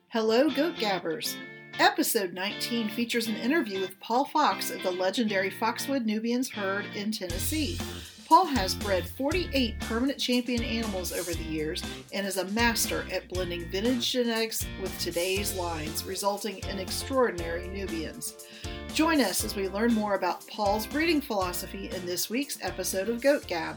Hello, Goat Gabbers! Episode 19 features an interview with Paul Fox of the legendary Foxwood Nubians herd in Tennessee. Paul has bred 48 permanent champion animals over the years and is a master at blending vintage genetics with today's lines, resulting in extraordinary Nubians. Join us as we learn more about Paul's breeding philosophy in this week's episode of Goat Gab.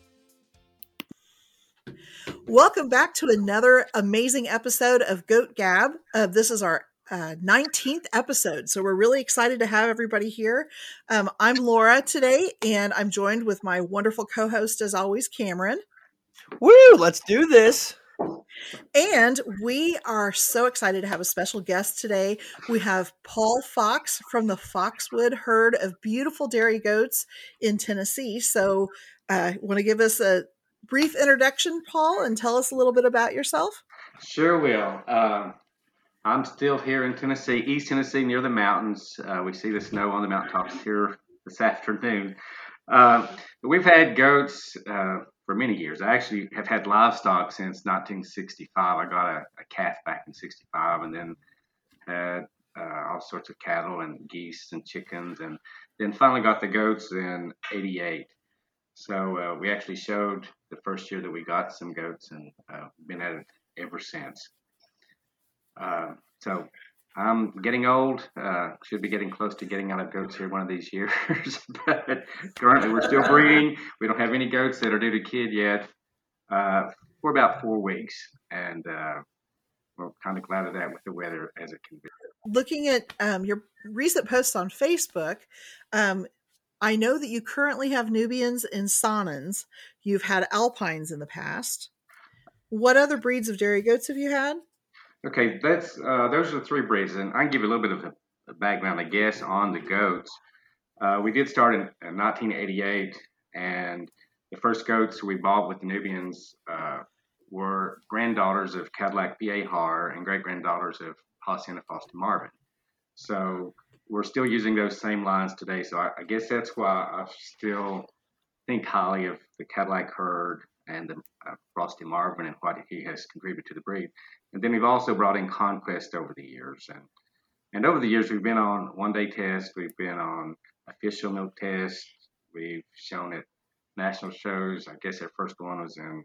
Welcome back to another amazing episode of Goat Gab. This is our 19th episode, so we're really excited to have everybody here. I'm Laura today, and I'm joined with my wonderful co-host, as always, Cameron. Woo! Let's do this. And we are so excited to have a special guest today. We have Paul Fox from the Foxwood herd of beautiful dairy goats in Tennessee. So, want to give us a brief introduction, Paul, and tell us a little bit about yourself? Sure will. I'm still here in Tennessee, East Tennessee, near the mountains. We see the snow on the mountaintops here this afternoon. We've had goats for many years. I actually have had livestock since 1965. I got a calf back in 65 and then had all sorts of cattle and geese and chickens, and then finally got the goats in 88. So we actually showed the first year that we got some goats, and been at it ever since. So I'm getting old. Should be getting close to getting out of goats here one of these years. But currently we're still breeding. We don't have any goats that are due to kid yet for about 4 weeks. And we're kind of glad of that with the weather as it can be. Looking at your recent posts on Facebook, I know that you currently have Nubians and Saanens. You've had Alpines in the past. What other breeds of dairy goats have you had? Okay, those are the 3 breeds, and I can give you a little bit of a background, I guess, on the goats. We did start in 1988, and the first goats we bought with the Nubians were granddaughters of Cadillac P.A. Haar and great-granddaughters of Hacienda Foster Marvin. So we're still using those same lines today, so I guess that's why I still think highly of the Cadillac herd and the Frosty Marvin and what he has contributed to the breed. And then we've also brought in Conquest over the years. And over the years, we've been on one-day tests. We've been on official milk tests. We've shown at national shows. I guess our first one was in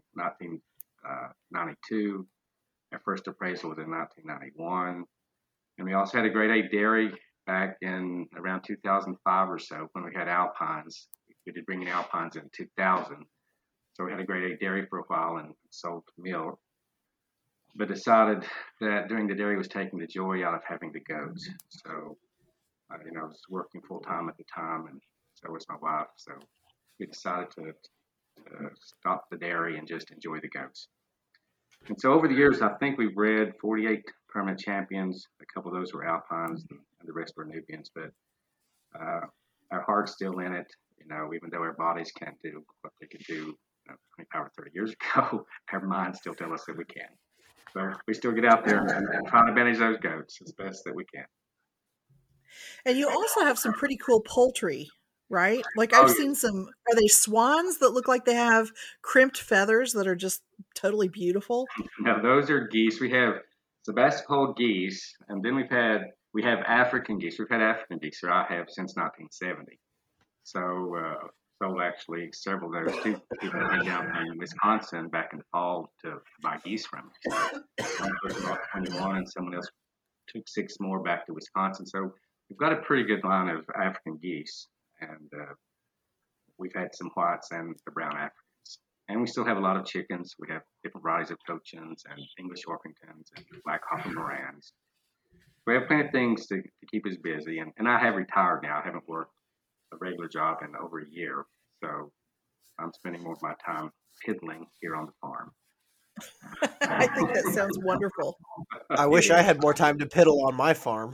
1992. Our first appraisal was in 1991. And we also had a grade A dairy back in around 2005 or so when we had Alpines. We did bring in Alpines in 2000. So we had a grade A dairy for a while and sold milk, but decided that doing the dairy was taking the joy out of having the goats. So, I was working full time at the time, and so was my wife. So we decided to stop the dairy and just enjoy the goats. And so over the years, I think we've bred 48 permanent champions. A couple of those were Alpines, and the rest were Nubians. But our heart's still in it, even though our bodies can't do what they could do 25 or 30 years ago. Our minds still tell us that we can. So we still get out there and try to manage those goats as best that we can. And you also have some pretty cool poultry, right? Like I've seen some, are they swans that look like they have crimped feathers that are just totally beautiful? No, those are geese. We have Sebastopol geese, and then we have African geese. We've had African geese, or I have since 1970. So sold actually several of those. 2 people came down in Wisconsin back in the fall to buy geese from us. One person bought 21, and someone else took 6 more back to Wisconsin. So we've got a pretty good line of African geese, and we've had some whites and the brown Africans. And we still have a lot of chickens. We have different varieties of Cochins and English Orpingtons and Black Hawk Morans. We have plenty of things to keep us busy, and I have retired now. I haven't worked a regular job in over a year, so I'm spending more of my time piddling here on the farm. I think that sounds wonderful. I wish I had more time to piddle on my farm.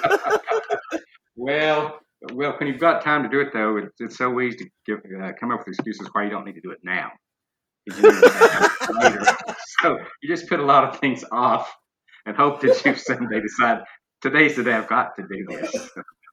Well, when you've got time to do it, though, it's so easy to come up with excuses why you don't need to do it now. Later. So you just put a lot of things off and hope that you someday decide, today's the day I've got to do this.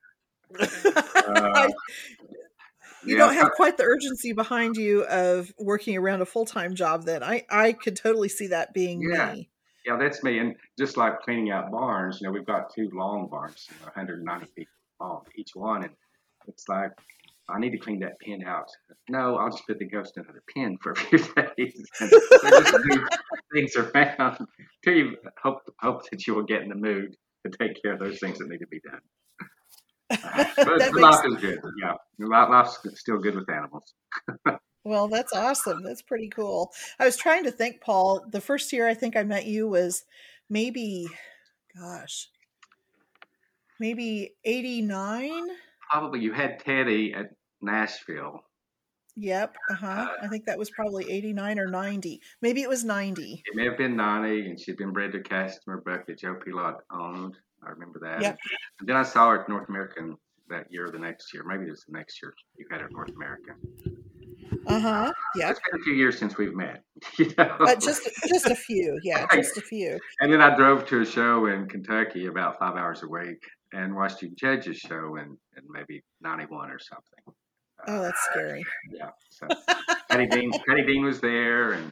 You don't have quite the urgency behind you of working around a full-time job then. I could totally see that being me. Yeah, that's me. And just like cleaning out barns, we've got two long barns, 190 feet long each one, and it's like I need to clean that pen out. No, I'll just put the ghost in another pen for a few days. And so just move things around till you hope that you will get in the mood to take care of those things that need to be done. But life is good. Yeah, life's still good with animals. Well, that's awesome. That's pretty cool. I was trying to think, Paul, the first year I think I met you was maybe, gosh, maybe 89. Probably you had Teddy at Nashville. Yep. I think that was probably 89 or 90. Maybe it was 90. It may have been 90, and she'd been bred to a customer buck that Joe Pilot owned. I remember that. Yep. And then I saw her at North American that year or the next year. Maybe it was the next year you had her at North American. Yeah. It's been a few years since we've met. Just a few. Yeah, just a few. And then I drove to a show in Kentucky about 5 hours a week and watched you judge a show in maybe 91 or something. Oh, that's scary. Yeah. So Patty Dean was there, and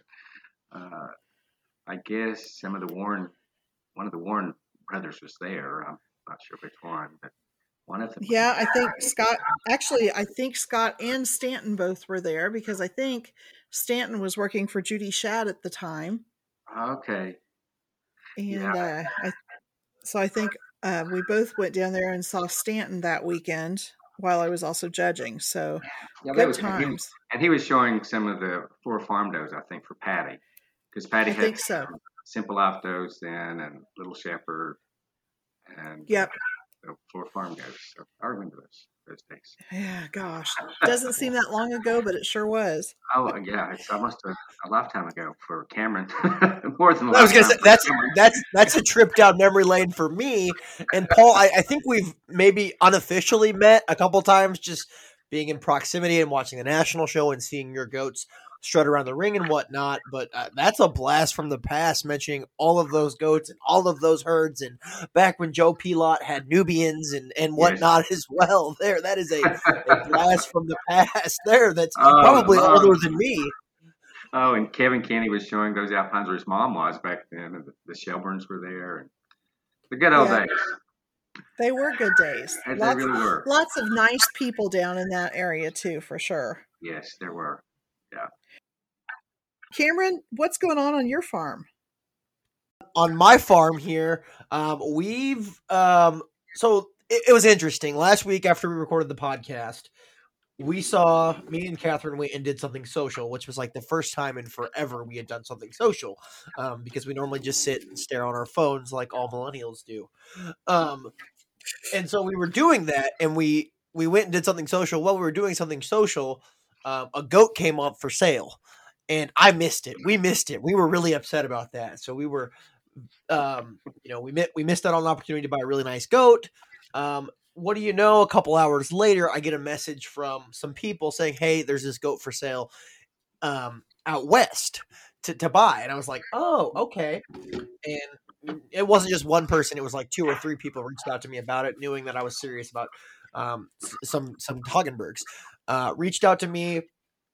I guess one of the Warren brothers was there. I'm not sure which one, but one of them. Yeah, I think Scott and Stanton both were there because I think Stanton was working for Judy Shadd at the time. Okay. And yeah. I think we both went down there and saw Stanton that weekend while I was also judging. So good times. And he was showing some of the 4 farm does, I think, for Patty. Because Patty had Simple Life does then, and Little Shepherd, and yep. 4 farm does. So I remember those days. Yeah, gosh. Doesn't seem that long ago, but it sure was. Oh, yeah. It's almost a lifetime ago for Cameron. More than a lifetime. I was going to say, that's a trip down memory lane for me. And Paul, I think we've maybe unofficially met a couple times, just being in proximity and watching the national show and seeing your goats strut around the ring and whatnot. But that's a blast from the past, mentioning all of those goats and all of those herds, and back when Joe Pilot had Nubians and whatnot as well. That is a blast from the past there. That's probably older than me. Oh, and Kevin Kenny was showing those Alpines where his mom was back then, and the Shelburnes were there, and the good old days. They were good days. They really were. Lots of nice people down in that area too, for sure. Yes, there were. Yeah. Cameron, what's going on your farm? On my farm here, we've so it was interesting. Last week after we recorded the podcast, me and Catherine went and did something social, which was like the first time in forever we had done something social, because we normally just sit and stare on our phones like all millennials do. And so we were doing that, and we went and did something social. While we were doing something social, a goat came up for sale. And I missed it. We missed it. We were really upset about that. So we were, we missed out on an opportunity to buy a really nice goat. What do you know? A couple hours later, I get a message from some people saying, "Hey, there's this goat for sale out west to buy." And I was like, "Oh, okay." And it wasn't just one person; it was like 2 or 3 people reached out to me about it, knowing that I was serious about some Hagenbergs. Reached out to me.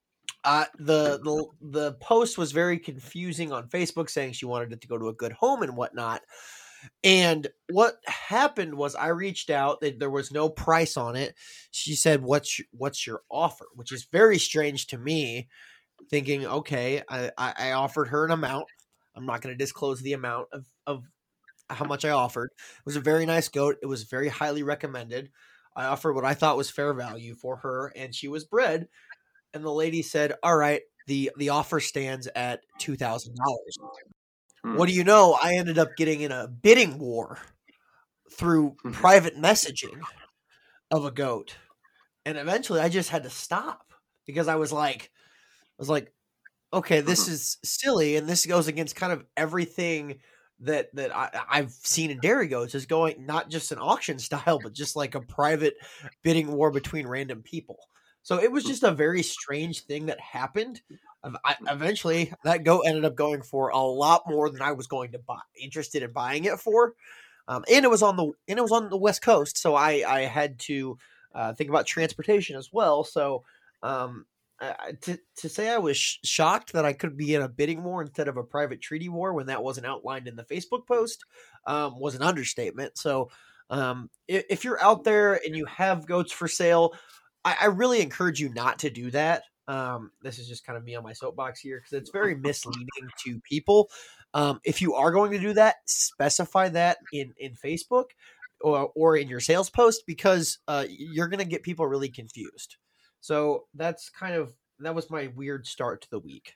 The post was very confusing on Facebook, saying she wanted it to go to a good home and whatnot. And what happened was I reached out. There was no price on it. She said, "What's your offer?" Which is very strange to me, thinking, okay, I offered her an amount. I'm not going to disclose the amount of how much I offered. It was a very nice goat. It was very highly recommended. I offered what I thought was fair value for her, and she was bred. And the lady said, "All right, the offer stands at $2,000. What do you know? I ended up getting in a bidding war through private messaging of a goat. And eventually I just had to stop because I was like, okay, this is silly. And this goes against kind of everything that I've seen in dairy goats, is going not just an auction style, but just like a private bidding war between random people. So it was just a very strange thing that happened. Eventually, that goat ended up going for a lot more than I was going to interested in buying it for, and it was on the West Coast, so I had to think about transportation as well. So to say I was shocked that I could be in a bidding war instead of a private treaty war when that wasn't outlined in the Facebook post was an understatement. So if you're out there and you have goats for sale, I really encourage you not to do that. This is just kind of me on my soapbox here because it's very misleading to people. If you are going to do that, specify that in Facebook or in your sales post because you're going to get people really confused. So that was my weird start to the week.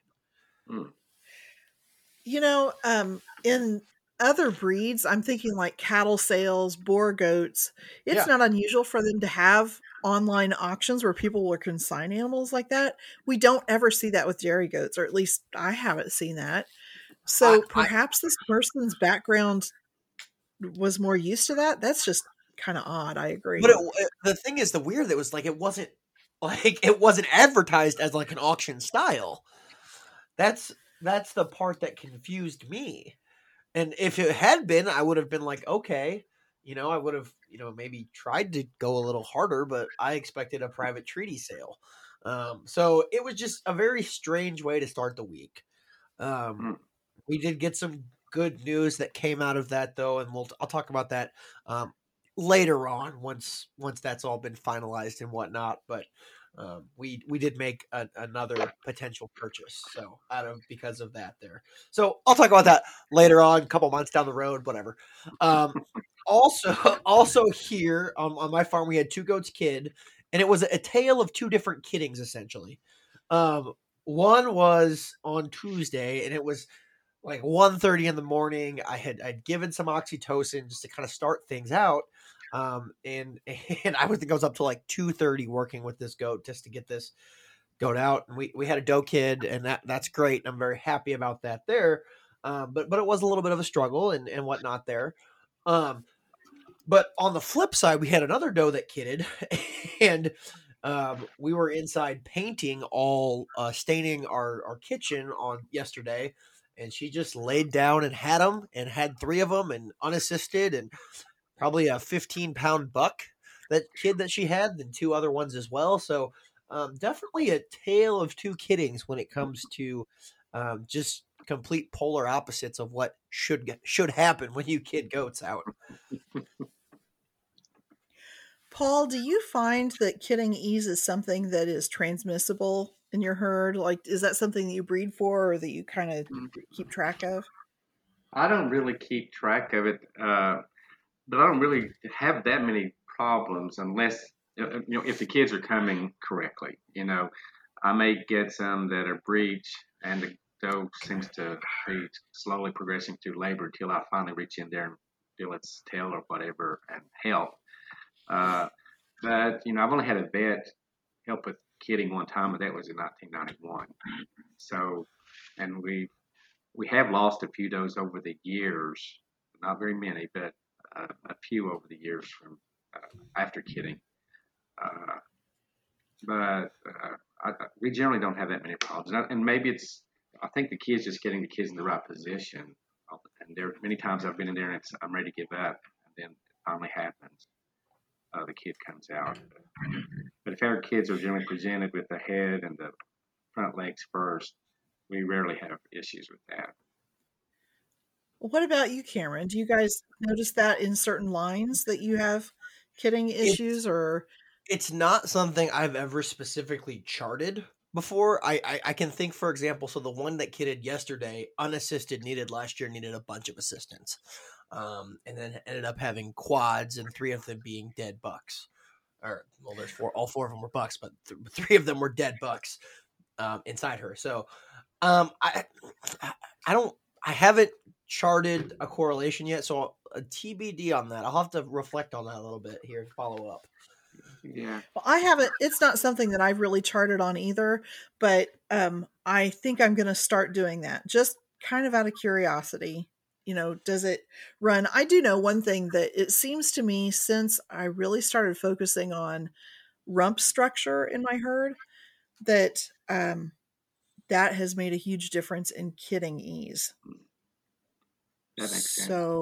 In other breeds, I'm thinking like cattle sales, boar goats. It's not unusual for them to have online auctions where people will consign animals like that. We don't ever see that with dairy goats, or at least I haven't seen that. So perhaps this person's background was more used to that. That's just kind of odd. I agree. But the thing is, the weird that was it wasn't advertised as like an auction style. That's the part that confused me. And if it had been, I would have been like, okay, I would have, maybe tried to go a little harder, but I expected a private treaty sale. So it was just a very strange way to start the week. We did get some good news that came out of that though. And I'll talk about that, later on once that's all been finalized and whatnot. But we did make another potential purchase because of that there. So I'll talk about that later on, a couple months down the road, whatever. Also here on my farm, we had 2 goats kid, and it was a tale of 2 different kiddings essentially. One was on Tuesday, and it was like 1:30 in the morning. I'd given some oxytocin just to kind of start things out. And I would think I was up to like 2:30 working with this goat just to get this goat out. And we had a doe kid, and that's great. I'm very happy about that there. But it was a little bit of a struggle and whatnot there. But on the flip side, we had another doe that kidded, and we were inside painting staining our kitchen on yesterday, and she just laid down and had them, and had 3 of them, and unassisted, and probably a 15-pound buck that she had, and 2 other ones as well. So definitely a tale of 2 kiddings when it comes to just complete polar opposites of what should happen when you kid goats out. Paul, do you find that kidding ease is something that is transmissible in your herd? Like, is that something that you breed for or that you kind of keep track of? I don't really keep track of it, but I don't really have that many problems unless, if the kids are coming correctly. I may get some that are breech, and the doe seems to be slowly progressing through labor till I finally reach in there and feel its tail or whatever and help. But I've only had a vet help with kidding one time, and that was in 1991. So, and we have lost a few does over the years, not very many, but a few over the years from after kidding. We generally don't have that many problems, and maybe I think the kid's just getting the kids in the right position. And there many times I've been in there and I'm ready to give up, and then it finally happens. The kid comes out. But if our kids are generally presented with the head and the front legs first, we rarely have issues with that. What about you, Cameron? Do you guys notice that in certain lines that you have kidding issues, or? It's not something I've ever specifically charted before. I can think, for example, so the one that kidded yesterday, unassisted, last year needed a bunch of assistance. And then ended up having quads, and 3 of them being dead bucks. There's 4. All 4 of them were bucks, but 3 of them were dead bucks inside her. So I haven't charted a correlation yet. So a TBD on that. I'll have to reflect on that a little bit here and follow up. Yeah. Well, I haven't. It's not something that I've really charted on either, but I think I'm going to start doing that just kind of out of curiosity. Does it run? I do know one thing that it seems to me since I really started focusing on rump structure in my herd that that has made a huge difference in kidding ease. That makes sense. So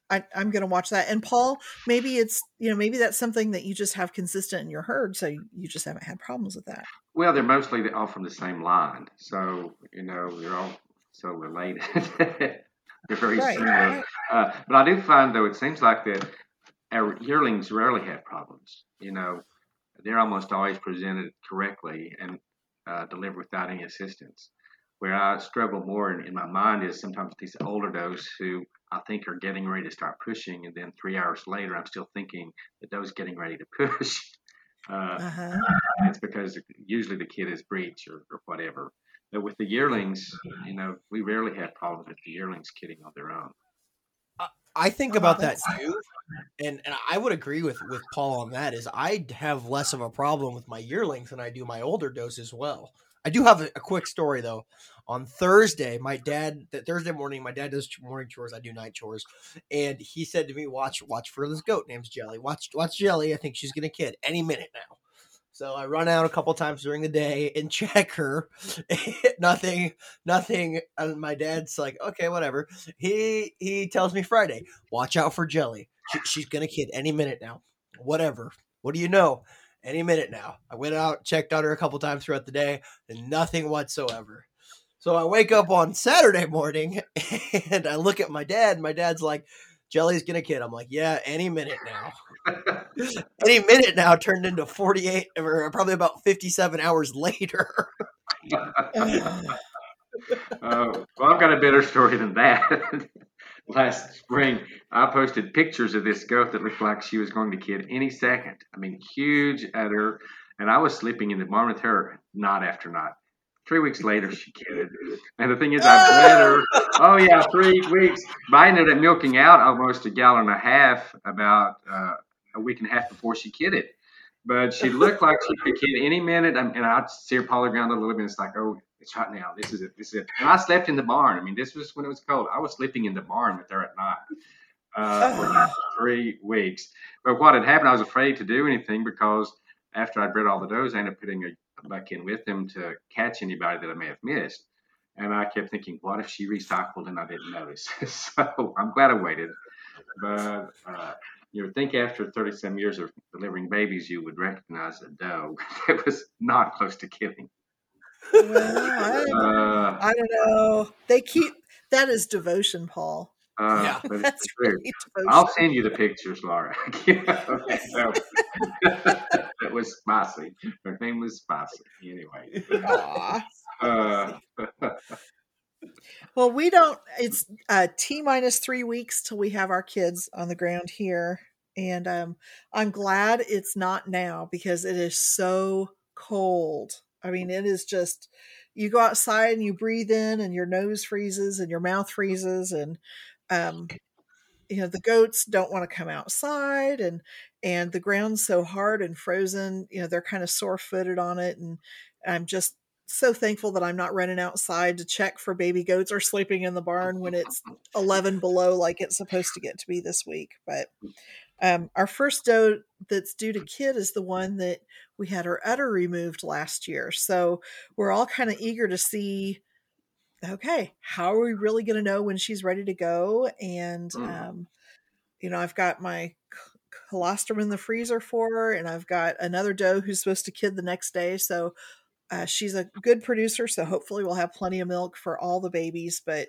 I'm going to watch that. And Paul, maybe maybe that's something that you just have consistent in your herd, so you just haven't had problems with that. Well, they're mostly all from the same line, so they're all so related. They're very similar. But I do find, though, it seems like that our yearlings rarely have problems. They're almost always presented correctly and delivered without any assistance. Where I struggle more in my mind is sometimes these older does who I think are getting ready to start pushing, and then 3 hours later, I'm still thinking the doe's getting ready to push. It's because usually the kid is breech or whatever. But with the yearlings, we rarely have problems with the yearlings kidding on their own. I think about that too, and I would agree with Paul on that. Is I have less of a problem with my yearlings than I do my older does as well. I do have a quick story though. On Thursday, Thursday morning, my dad does morning chores. I do night chores, and he said to me, "Watch for this goat named Jelly. Watch Jelly. I think she's gonna kid any minute now." So I run out a couple times during the day and check her. Nothing. And my dad's like, okay, whatever. He tells me Friday, watch out for Jelly. She's gonna kid any minute now. Whatever. What do you know? Any minute now. I went out, checked on her a couple times throughout the day, and nothing whatsoever. So I wake up on Saturday morning and I look at my dad. And my dad's like, Jelly's gonna kid. I'm like, yeah, any minute now. Any minute now turned into 48 or probably about 57 hours later. Well, I've got a better story than that. Last spring, I posted pictures of this goat that looked like she was going to kid any second. I mean, huge udder. And I was sleeping in the barn with her night after night. 3 weeks later, she kidded. And the thing is, I bled her. 3 weeks. But I ended up milking out almost a gallon and a half about a week and a half before she kidded. But she looked like she could kid any minute. And I'd see her paw around a little bit. And it's like, oh, it's right now. This is it. And I slept in the barn. I mean, this was when it was cold. I was sleeping in the barn with her at night for 3 weeks. But what had happened, I was afraid to do anything because after I'd bred all the does, I ended up putting a buck in with them to catch anybody that I may have missed. And I kept thinking, what if she recycled and I didn't notice? So I'm glad I waited. But you would think after 30-some years of delivering babies, you would recognize a doe that was not close to kidding. Well, I don't know. That is devotion, Paul. Yeah, that's true. Really, I'll send you the pictures, Laura. So, it was spicy. Her name was Spicy. Anyway. Well, we don't. It's T-3 weeks till we have our kids on the ground here, and I'm glad it's not now because it is so cold. I mean, it is just, you go outside and you breathe in and your nose freezes and your mouth freezes, and the goats don't want to come outside, and the ground's so hard and frozen, they're kind of sore-footed on it, and I'm just so thankful that I'm not running outside to check for baby goats or sleeping in the barn when it's 11 below like it's supposed to get to be this week. But our first doe that's due to kid is the one that we had her udder removed last year. So we're all kind of eager to see, okay, how are we really going to know when she's ready to go? And, I've got my colostrum in the freezer for her, and I've got another doe who's supposed to kid the next day. So she's a good producer. So hopefully we'll have plenty of milk for all the babies, but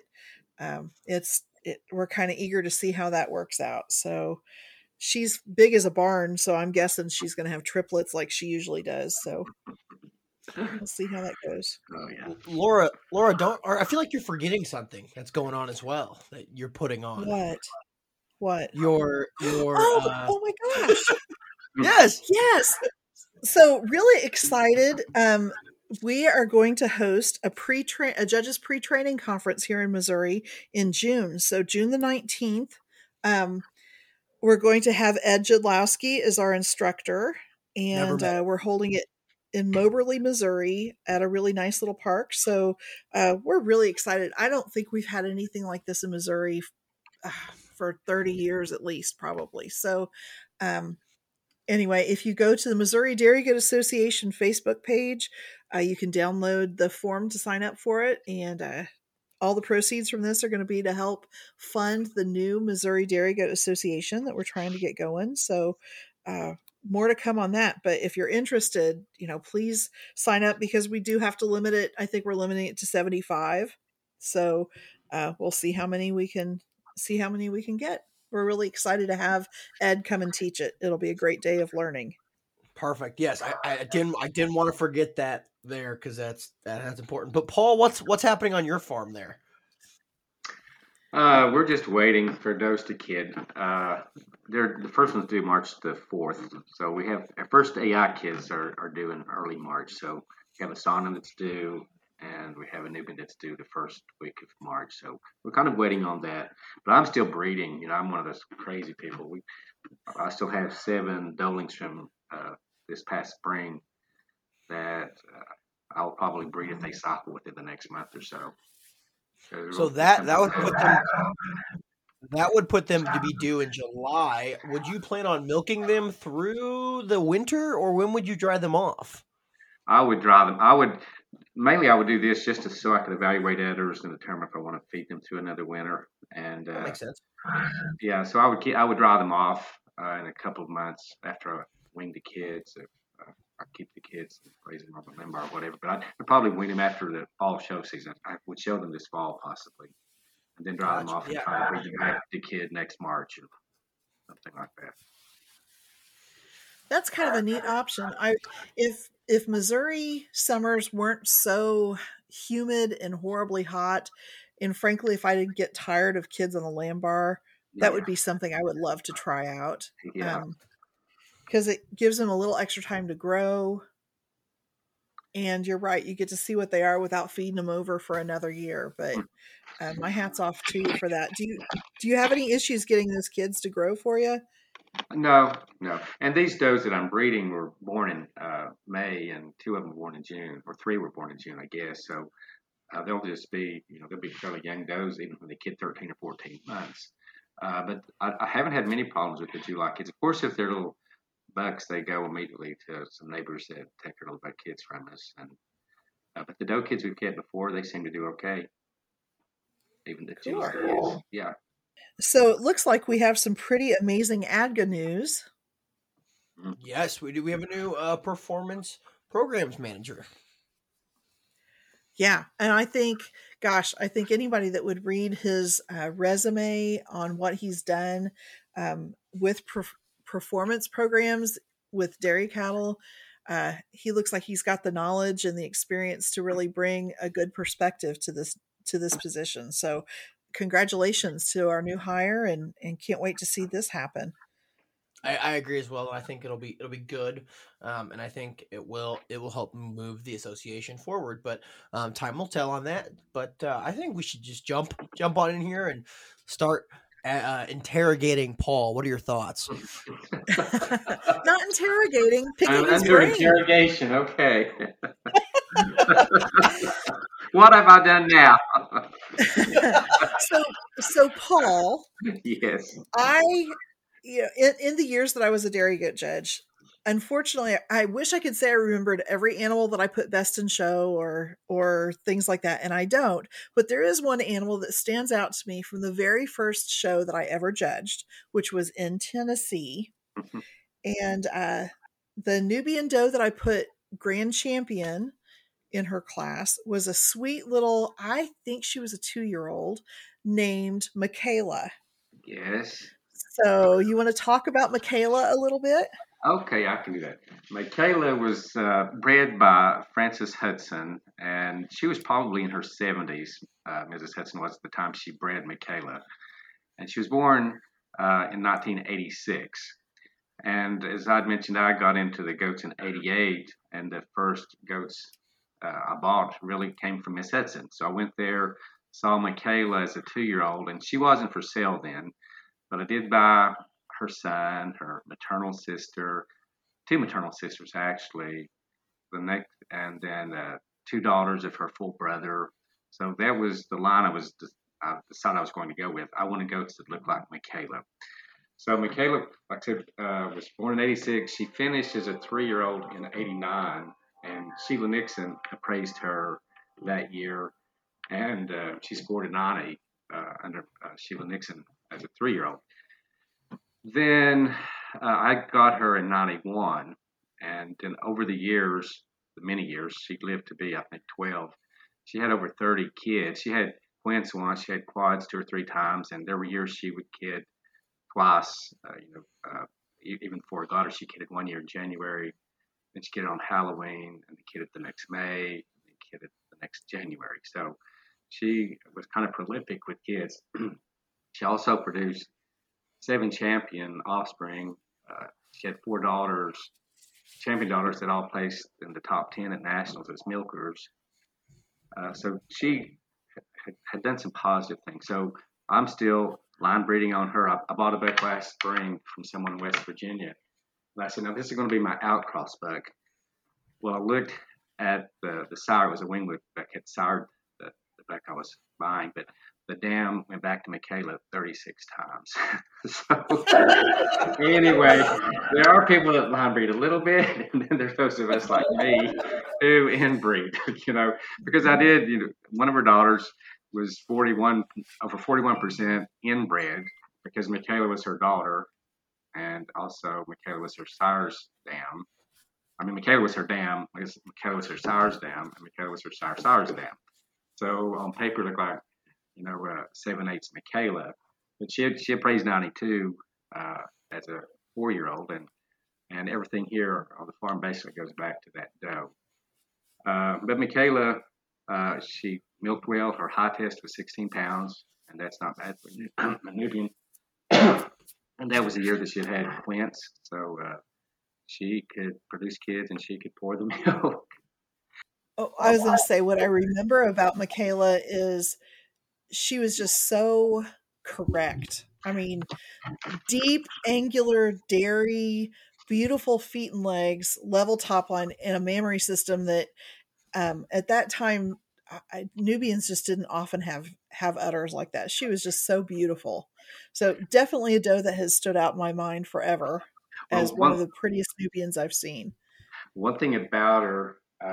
we're kind of eager to see how that works out. So she's big as a barn. So I'm guessing she's going to have triplets like she usually does. So we'll see how that goes. Oh yeah, Laura, I feel like you're forgetting something that's going on as well that you're putting on. What? Your oh my gosh. Yes. So really excited. We are going to host a judges pre-training conference here in Missouri in June. So June the 19th, we're going to have Ed Jadlowski as our instructor, and we're holding it in Moberly, Missouri at a really nice little park. So we're really excited. I don't think we've had anything like this in Missouri for 30 years at least, probably. So anyway, if you go to the Missouri Dairy Goat Association Facebook page, you can download the form to sign up for it. And all the proceeds from this are going to be to help fund the new Missouri Dairy Goat Association that we're trying to get going. So more to come on that. But if you're interested, please sign up, because we do have to limit it. I think we're limiting it to 75. So we'll see how many we can get. We're really excited to have Ed come and teach it. It'll be a great day of learning. Perfect. Yes, I didn't want to forget that there, because that's important. But Paul, what's happening on your farm there? We're just waiting for Dose to Kid. The first one's due March the 4th. So we have our first AI kids are due in early March. So we have a Sonnet that's due, and we have a Nubian that's due the first week of March. So we're kind of waiting on that. But I'm still breeding. I'm one of those crazy people. I still have 7 Dolings from this past spring that I'll probably breed if they cycle within the next month or so. So that would put them to be due in July. Would you plan on milking them through the winter, or when would you dry them off? I would dry them. I would do this just so I could evaluate udders and determine if I want to feed them through another winter. And that makes sense. Yeah, so I would dry them off in a couple of months after I wean the kids. If I keep the kids and raise them on the limb or whatever, but I'd probably wean them after the fall show season. I would show them this fall possibly, and then dry them off and try to breed them back to kid next March or something like that. That's kind of a neat option. If Missouri summers weren't so humid and horribly hot, and frankly, if I didn't get tired of kids on the lamb bar, that would be something I would love to try out. Yeah. Because it gives them a little extra time to grow. And you're right, you get to see what they are without feeding them over for another year. But my hat's off to you for that. Do you have any issues getting those kids to grow for you? No. And these does that I'm breeding were born in May, and 2 of them were born in June, or 3 were born in June, I guess. So they'll just be, they'll be fairly young does even when they get 13 or 14 months. But I haven't had many problems with the July kids. Of course, if they're little bucks, they go immediately to some neighbors that take their little buck kids from us. And but the doe kids we've kept before, they seem to do okay. Even the July kids, yeah. So it looks like we have some pretty amazing ADGA news. Yes, we do. We have a new performance programs manager. Yeah, and I think anybody that would read his resume on what he's done with performance programs with dairy cattle, he looks like he's got the knowledge and the experience to really bring a good perspective to this position. So congratulations to our new hire, and can't wait to see this happen. I agree as well. I think it'll be good, and I think it will help move the association forward. But time will tell on that. But I think we should just jump on in here and start interrogating Paul. What are your thoughts? Not interrogating, picking his under brain. Interrogation. Okay. What have I done now? So Paul. Yes. In the years that I was a dairy goat judge, unfortunately, I wish I could say I remembered every animal that I put best in show or things like that, and I don't. But there is one animal that stands out to me from the very first show that I ever judged, which was in Tennessee. And the Nubian doe that I put grand champion in her class was a sweet little, I think she was a 2-year-old, named Michaela. Yes. So you want to talk about Michaela a little bit? Okay, I can do that. Michaela was bred by Frances Hudson, and she was probably in her 70s. Mrs. Hudson was at the time she bred Michaela. And she was born in 1986. And as I'd mentioned, I got into the goats in 88, and the first goats I bought really came from Miss Hudson. So I went there, saw Michaela as a 2-year-old, and she wasn't for sale then. But I did buy her son, her maternal sister, 2 maternal sisters actually, and then 2 daughters of her full brother. So that was the line I decided I was going to go with. I wanted goats that looked like Michaela. So Michaela, like I said, was born in 86. She finished as a 3-year-old in 89, and Sheila Nixon appraised her that year and she scored a 90 under Sheila Nixon as a 3-year-old. Then I got her in 91, and then over the years, the many years, she lived to be, I think, 12. She had over 30 kids. She had twins once, she had quads 2 or 3 times, and there were years she would kid twice. Even before I got her, she kidded one year in January, then she kidded on Halloween, and then kidded the next May, and then kidded the next January. So she was kind of prolific with kids. She also produced 7 champion offspring. She had 4 daughters, champion daughters that all placed in the top 10 at nationals as milkers. So she had done some positive things. So I'm still line breeding on her. I bought a buck last spring from someone in West Virginia. And I said, now this is going to be my outcross buck. Well, I looked at the sire. It was a Wingwood buck. Had sired the buck I was buying, but the dam went back to Michaela 36 times. So anyway, there are people that line breed a little bit, and then there's those of us like me who inbreed, because I did, one of her daughters was over 41% inbred because Michaela was her daughter, and also Michaela was her sire's dam. I mean, Michaela was her dam, I guess Michaela was her sire's dam, and Michaela was her sire's dam. So on paper, it looked like 7/8 Michaela, but she had praised 92 as a 4-year-old, and everything here on the farm basically goes back to that doe. But Michaela, she milked well. Her high test was 16 pounds, and that's not bad for a Nubian. And that was the year that she had twins, so she could produce kids and she could pour the milk. Oh, I was going to say, what I remember about Michaela is she was just so correct. I mean, deep, angular dairy, beautiful feet and legs, level top line, and a mammary system that at that time, Nubians just didn't often have udders like that. She was just so beautiful. So definitely a doe that has stood out in my mind forever as one of the prettiest Nubians I've seen. One thing about her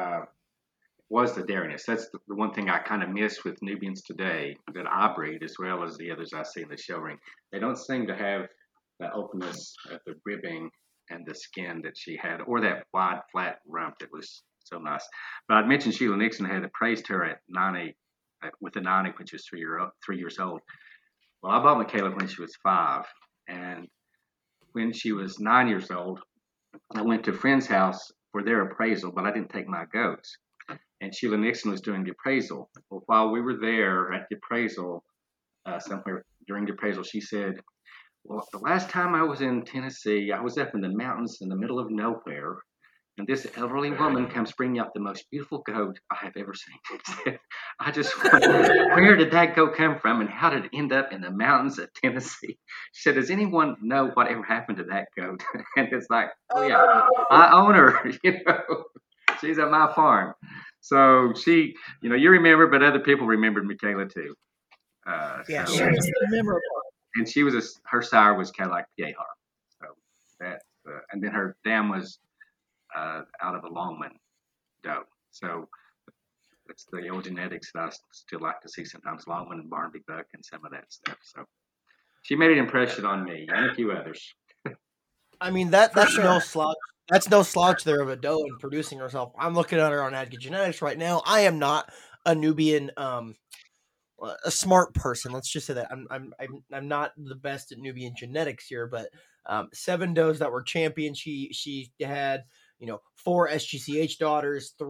was the dariness. That's the one thing I kind of miss with Nubians today that I breed, as well as the others I see in the show ring. They don't seem to have the openness at the ribbing and the skin that she had, or that wide, flat rump that was so nice. But I'd mentioned Sheila Nixon had appraised her at 90, with a 90 when she was 3 years old. Well, I bought Michaela when she was 5, and when she was 9 years old, I went to a friend's house for their appraisal, but I didn't take my goats. And Sheila Nixon was doing the appraisal. Well, while we were there at the appraisal, somewhere during the appraisal, she said, well, the last time I was in Tennessee, I was up in the mountains in the middle of nowhere, and this elderly woman comes bringing up the most beautiful goat I have ever seen. I just wondered, where did that goat come from, and how did it end up in the mountains of Tennessee? She said, does anyone know whatever happened to that goat? And it's like, oh yeah, I own her. She's at my farm. So she, you remember, but other people remembered Michaela too. She was memorable. And she was her sire was Cadillac Piehar. So that, and then her dam was out of a Longman doe. So it's the old genetics that I still like to see sometimes, Longman and Barnaby buck and some of that stuff. So she made an impression on me and a few others. I mean, that's no slouch. That's no slouch there of a doe in producing herself. I'm looking at her on Adga Genetics right now. I am not a Nubian, a smart person. Let's just say that I'm not the best at Nubian genetics here, but 7 does that were champions. She had 4 SGCH daughters, 2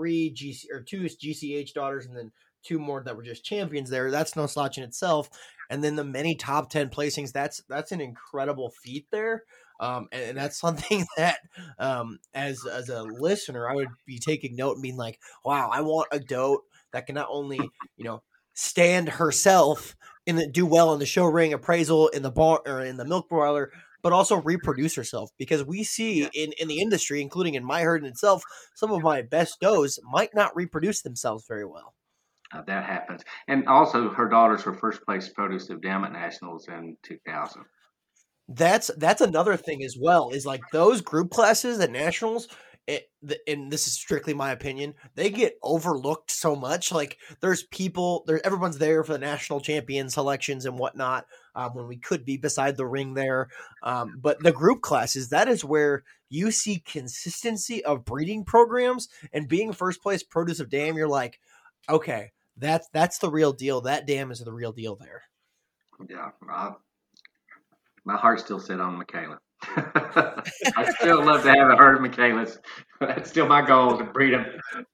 GCH daughters, and then 2 more that were just champions there. That's no slouch in itself. And then the many top 10 placings. That's an incredible feat there. And that's something that, as a listener, I would be taking note and being like, wow, I want a doe that can not only, stand herself and do well in the show ring, appraisal, in the bar or in the milk broiler, but also reproduce herself, because we see in the industry, including in my herd in itself, some of my best does might not reproduce themselves very well. That happens. And also her daughters were first place produce of Dam at Nationals in 2000. That's another thing as well, is like those group classes at nationals, and this is strictly my opinion, they get overlooked so much. Like everyone's there for the national champion selections and whatnot, when we could be beside the ring there. But the group classes, that is where you see consistency of breeding programs, and being first place produce of dam. You're like, okay, that's the real deal. That dam is the real deal there. Yeah, my heart's still set on Michaela. I still love to have a herd of Michaelas. That's still my goal, to breed them.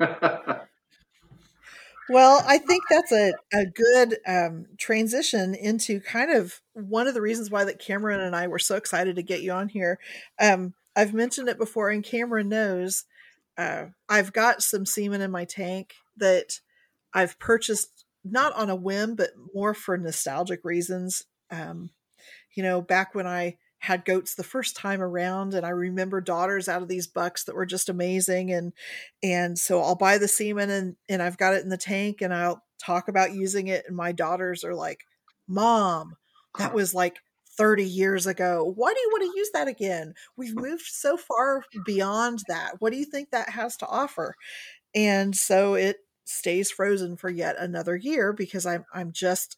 Well, I think that's a good transition into kind of one of the reasons why that Cameron and I were so excited to get you on here. I've mentioned it before, and Cameron knows I've got some semen in my tank that I've purchased not on a whim, but more for nostalgic reasons. Back when I had goats the first time around, and I remember daughters out of these bucks that were just amazing. And so I'll buy the semen and I've got it in the tank, and I'll talk about using it. And my daughters are like, Mom, that was like 30 years ago. Why do you want to use that again? We've moved so far beyond that. What do you think that has to offer? And so it stays frozen for yet another year because I'm just,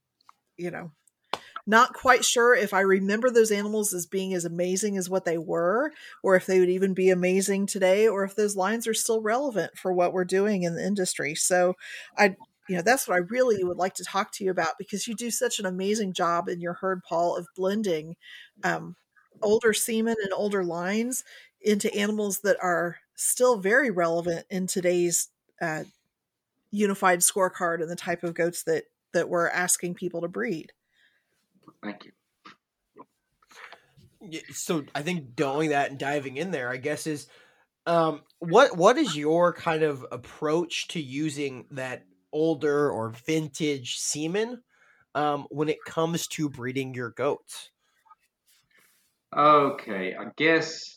not quite sure if I remember those animals as being as amazing as what they were, or if they would even be amazing today, or if those lines are still relevant for what we're doing in the industry. So that's what I really would like to talk to you about, because you do such an amazing job in your herd, Paul, of blending older semen and older lines into animals that are still very relevant in today's unified scorecard and the type of goats that we're asking people to breed. Thank you. So I think knowing that and diving in there, I guess, is what is your kind of approach to using that older or vintage semen when it comes to breeding your goats? Okay, I guess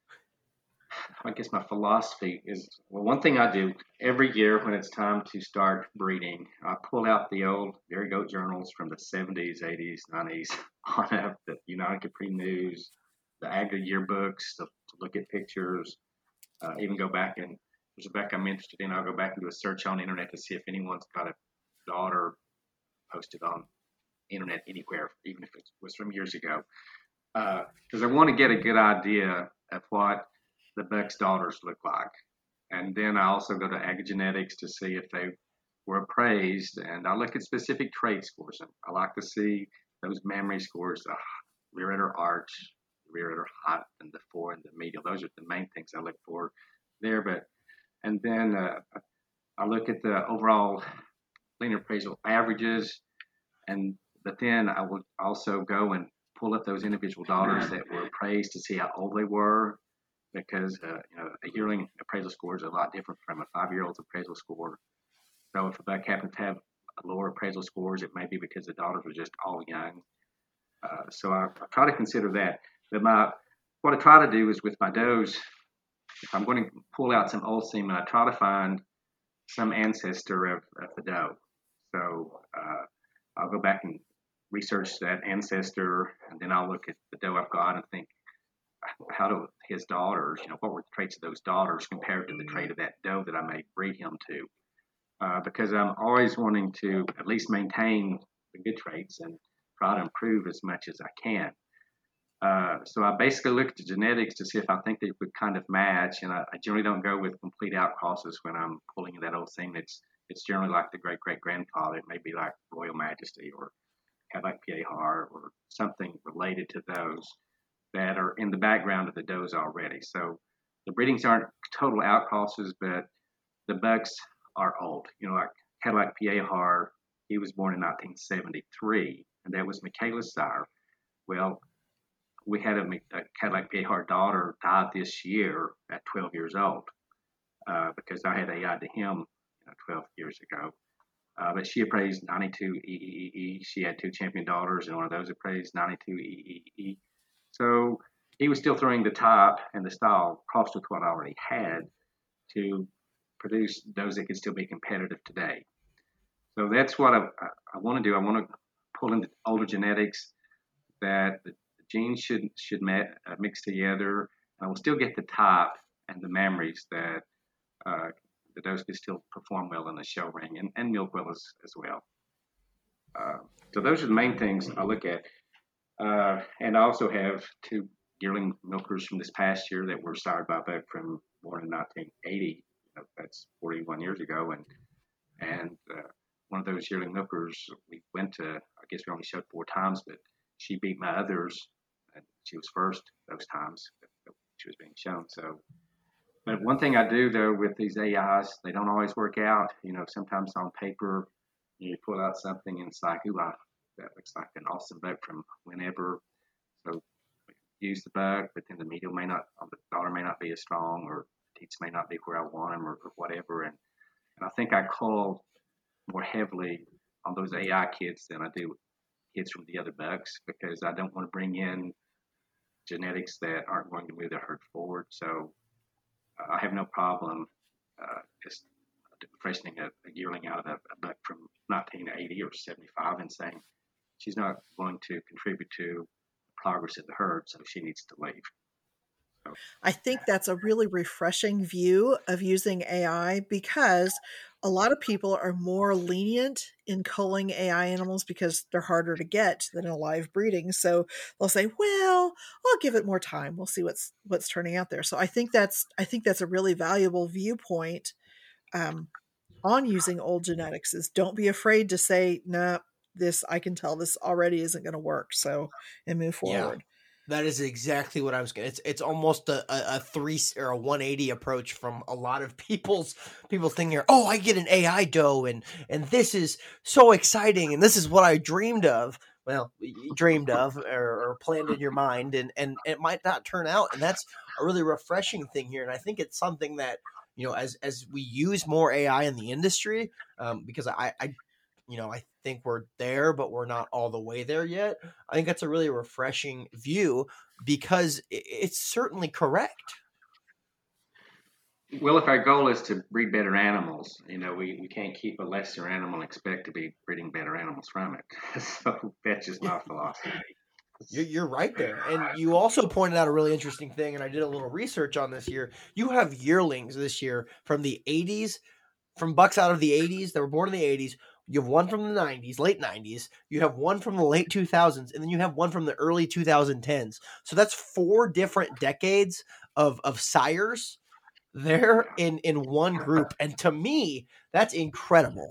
my philosophy is, well, one thing I do every year when it's time to start breeding, I pull out the old Dairy Goat journals from the 70s, 80s, 90s on up, the United Capri News, the Agri yearbooks to look at pictures, even go back and there's a beck I'm interested in. I'll go back and do a search on the internet to see if anyone's got a daughter posted on internet anywhere, even if it was from years ago. Because I want to get a good idea of what the buck's daughters look like. And then I also go to AgriGenetics to see if they were appraised, and I look at specific trait scores. And I like to see those memory scores, the rear udder arch, rear udder height, and the fore and the medial. Those are the main things I look for there. And then I look at the overall lean appraisal averages, but then I will also go and pull up those individual daughters that were appraised to see how old they were, because a yearling appraisal score is a lot different from a 5-year-old's appraisal score. So if a buck happens to have lower appraisal scores, it may be because the daughters were just all young. So I try to consider that. But what I try to do is with my does, if I'm going to pull out some old semen, I try to find some ancestor of the doe. So I'll go back and research that ancestor, and then I'll look at the doe I've got and think, how do his daughters, what were the traits of those daughters compared to the trait of that doe that I may breed him to? Because I'm always wanting to at least maintain the good traits and try to improve as much as I can. So I basically look at the genetics to see if I think they would kind of match, and I generally don't go with complete outcrosses when I'm pulling that old semen. It's generally like the great-great-grandfather. It may be like Royal Majesty or Cadillac Piehar or something related to those that are in the background of the does already. So the breedings aren't total outcrosses, but the bucks are old. Like Cadillac Piehar, he was born in 1973, and that was Michaela's sire. Well, we had a Cadillac Piehar daughter die this year at 12 years old because I had AI'd to him 12 years ago. But she appraised 92 EEE. She had 2 champion daughters, and one of those appraised 92 EEE. So he was still throwing the type and the style crossed with what I already had to produce those that could still be competitive today. So that's what I want to do. I want to pull in the older genetics that the genes should mix together. I will still get the type and the memories that those could still perform well in the show ring and milk well as well. So those are the main things I look at. And I also have two yearling milkers from this past year that were sired by a buck from born in 1980. That's 41 years ago, and one of those yearling milkers we went to. I guess we only showed 4 times, but she beat my others, and she was first those times that she was being shown. So, but one thing I do though with these AIs, they don't always work out. Sometimes on paper, you pull out something and it's like, ooh, that looks like an awesome buck from whenever. So use the buck, but then the medial the daughter may not be as strong, or teats may not be where I want them, or whatever. And I think I call more heavily on those AI kids than I do kids from the other bucks, because I don't want to bring in genetics that aren't going to move the herd forward. So I have no problem just freshening a yearling out of a buck from 1980 or 75 and saying she's not going to contribute to progress of the herd, so she needs to leave. I think that's a really refreshing view of using AI, because a lot of people are more lenient in culling AI animals because they're harder to get than a live breeding. So they'll say, well, I'll give it more time. We'll see what's turning out there. So I think that's a really valuable viewpoint on using old genetics, is don't be afraid to say, nah, I can tell this already isn't going to work. So, and move forward. Yeah. That is exactly what I was going to. It's almost a 3 or a 180 approach from a lot of people thinking here, oh, I get an AI doe and this is so exciting and this is what I dreamed of. Well, you dreamed of or planned in your mind, and it might not turn out. And that's a really refreshing thing here. And I think it's something that, as we use more AI in the industry, because I think we're there, but we're not all the way there yet. I think that's a really refreshing view, because it's certainly correct. Well, if our goal is to breed better animals, we can't keep a lesser animal and expect to be breeding better animals from it. So that's just my philosophy. You're right there. And you also pointed out a really interesting thing, and I did a little research on this year. You have yearlings this year from the 80s, from bucks out of the 80s that were born in the 80s. You have one from the 90s, late 90s. You have one from the late 2000s, and then you have one from the early 2010s. So that's 4 different decades of sires there in one group. And to me, that's incredible.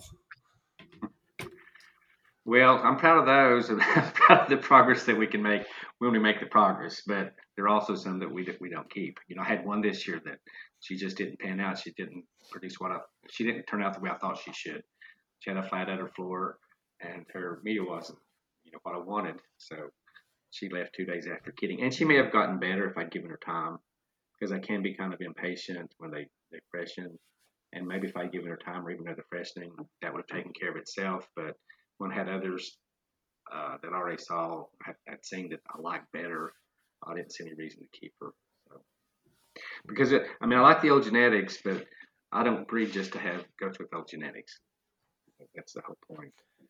Well, I'm proud of those, and I'm proud of the progress that we can make when we make the progress. But there are also some that we don't keep. I had one this year that she just didn't pan out. She didn't produce she didn't turn out the way I thought she should. She had a flat udder floor, and her medial wasn't, what I wanted. So she left 2 days after kidding. And she may have gotten better if I'd given her time, because I can be kind of impatient when they freshen. And maybe if I'd given her time or even another freshening, that would have taken care of itself. But when I had others that I already saw, had seen that I liked better, I didn't see any reason to keep her. So, because I like the old genetics, but I don't breed just to have goats with old genetics. That's the whole point.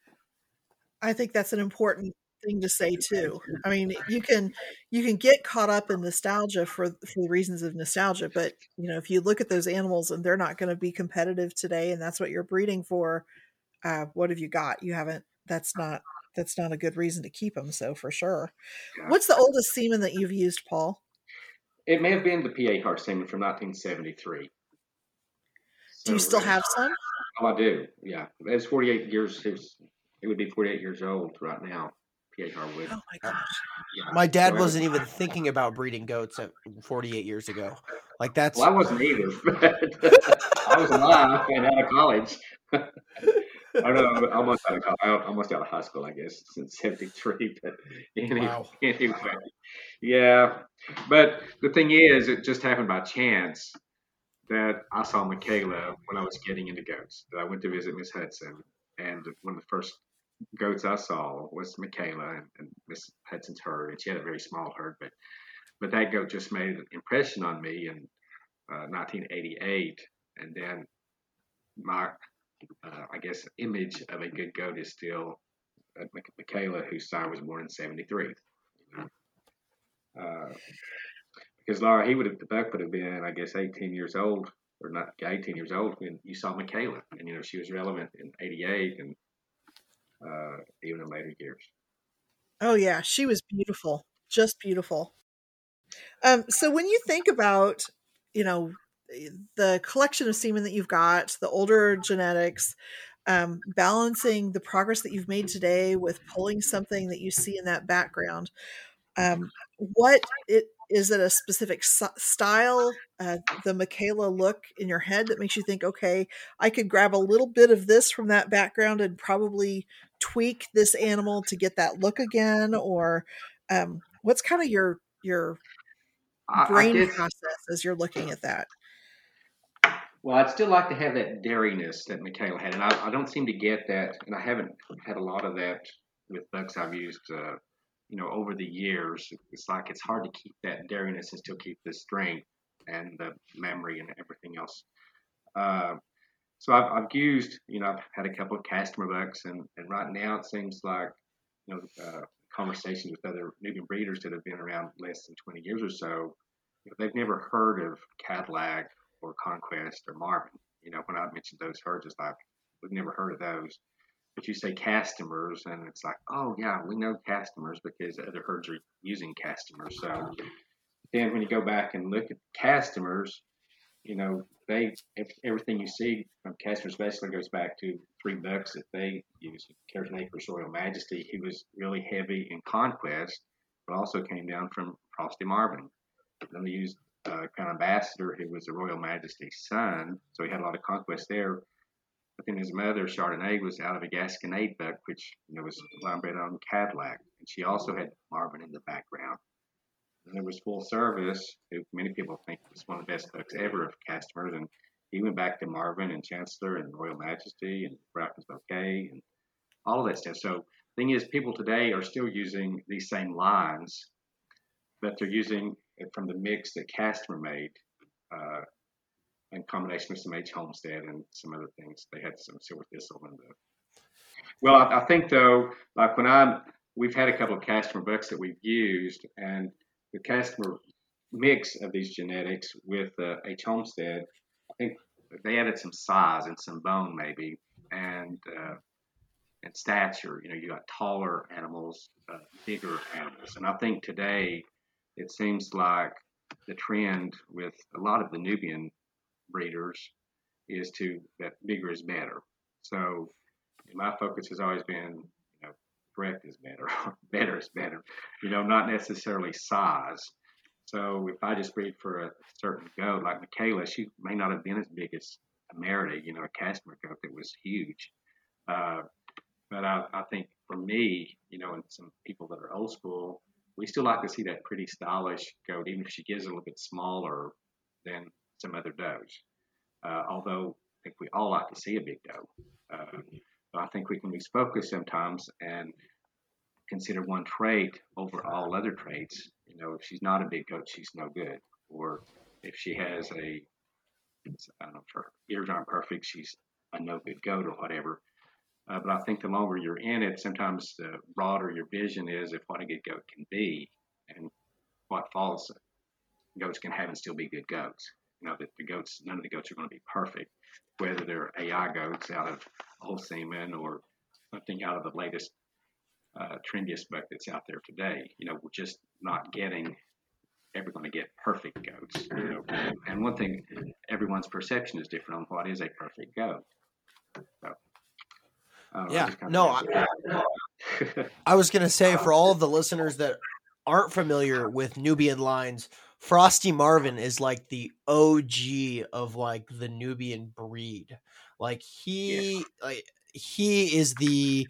I think that's an important thing to say too. I mean, you can get caught up in nostalgia for the reasons of nostalgia, but if you look at those animals and they're not going to be competitive today, and that's what you're breeding for, what have you got? You haven't. That's not a good reason to keep them. So for sure. Yeah. What's the oldest semen that you've used, Paul? It may have been the PA heart semen from 1973. Do you still have some? Oh, I do. Yeah, it's 48 years. It would be 48 years old right now. PA heart would. Oh my gosh. Yeah. My dad wasn't even thinking about breeding goats at 48 years ago. Like that's. Well, I wasn't either. I was alive and out of college. I don't know, almost out of college, almost out of high school, I guess, since 73. But anyway, yeah. But the thing is, it just happened by chance that I saw Michaela when I was getting into goats. I went to visit Miss Hudson, and one of the first goats I saw was Michaela and Miss Hudson's herd, and she had a very small herd, but that goat just made an impression on me in 1988, and then my I guess image of a good goat is still Michaela, whose sire was born in 73. because Laura, the buck would have been, I guess, 18 years old, or not 18 years old when you saw Michaela, and she was relevant in '88 and even in later years. Oh yeah, she was beautiful, just beautiful. So when you think about, the collection of semen that you've got, the older genetics, balancing the progress that you've made today with pulling something that you see in that background, is it a specific style, the Michaela look in your head that makes you think, okay, I could grab a little bit of this from that background and probably tweak this animal to get that look again? Or what's kind of your brain process as you're looking at that? Well, I'd still like to have that dariness that Michaela had, and I don't seem to get that, and I haven't had a lot of that with bucks I've used, over the years. It's like it's hard to keep that dariness and still keep the strength and the memory and everything else. So I've used, I've had a couple of Castamer bucks, and right now it seems like, conversations with other Nubian breeders that have been around less than 20 years or so, they've never heard of Cadillac or Conquest or Marvin. When I mentioned those herds, it's like, we've never heard of those. But you say Castamers, and it's like, oh yeah, we know Castamers because other herds are using Castamers. So then when you go back and look at Castamers, everything you see from Castamers basically goes back to 3 bucks that they used. Carrington Acres Royal Majesty, he was really heavy in Conquest, but also came down from Frosty Marvin. Then they used Crown Ambassador, who was the Royal Majesty's son, so he had a lot of conquest there. But then his mother, Chardonnay, was out of a Gasconade buck, which was line bred on Cadillac, and she also had Marvin in the background. And there was Full Service, who many people think was one of the best bucks ever of Castamers, and he went back to Marvin and Chancellor and Royal Majesty and Grafton's Bouquet and all of that stuff. So the thing is, people today are still using these same lines, but they're using it from the mix that Castamer made in combination with some H. Homestead and some other things. They had some Silver Thistle in the. Well, I think though, like we've had a couple of Castamer bucks that we've used, and the Castamer mix of these genetics with H. Homestead, I think they added some size and some bone maybe, and stature. You got taller animals, bigger animals, and I think today it seems like the trend with a lot of the Nubian breeders is that bigger is better. So my focus has always been, correct is better, better is better, not necessarily size. So if I just breed for a certain goat, like Michaela, she may not have been as big as Merida, a Castamer goat that was huge. But I think for me, and some people that are old school, we still like to see that pretty stylish goat, even if she gets a little bit smaller than some other does. Although I think we all like to see a big doe. But I think we can lose focus sometimes and consider one trait over all other traits. If she's not a big goat, she's no good. Or if she has if her ears aren't perfect, she's a no good goat or whatever. But I think the longer you're in it, sometimes the broader your vision is of what a good goat can be and what faults goats can have and still be good goats. That none of the goats are going to be perfect, whether they're AI goats out of old semen or something out of the latest, trendiest buck that's out there today. We're just not ever going to get perfect goats. And one thing, everyone's perception is different on what is a perfect goat. So, I was going to say, for all of the listeners that aren't familiar with Nubian lines, Frosty Marvin is like the OG of like the Nubian breed. Like he is the,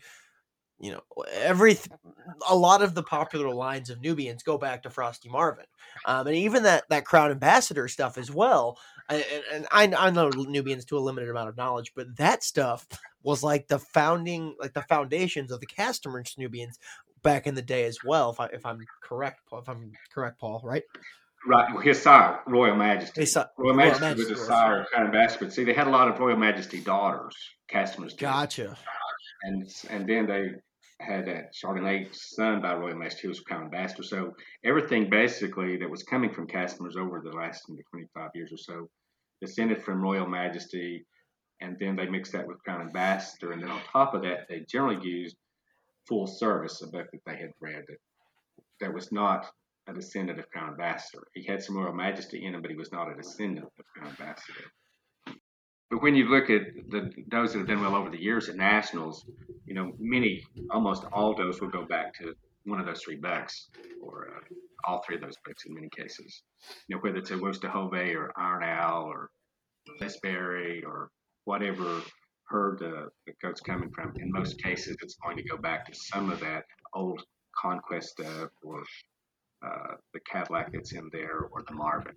a lot of the popular lines of Nubians go back to Frosty Marvin. And even that Crown Ambassador stuff as well. And I know Nubians to a limited amount of knowledge, but that stuff was like the foundations of the Castamer Nubians back in the day as well. If I'm correct, Paul, right? Right. Well, his sire, Royal Majesty. Royal Majesty was a sire of Crown Ambassador. But see, they had a lot of Royal Majesty daughters, Castamer's. Gotcha. And then had that Chardonnay son by Royal Majesty, who was Crown Ambassador. So everything basically that was coming from customers over the last 25 years or so descended from Royal Majesty, and then they mixed that with Crown Ambassador, and then on top of that, they generally used Full Service, a book that they had bred that was not a descendant of Crown Ambassador. He had some Royal Majesty in him, but he was not a descendant of Crown Ambassador. But when you look at those that have done well over the years at Nationals, almost all those will go back to one of those three bucks, or all three of those bucks in many cases. Whether it's a Wusterhove or Iron Owl or Westbury or whatever herd the goat's coming from, in most cases it's going to go back to some of that old Conquest stuff, or the Cadillac that's in there, or the Marvin.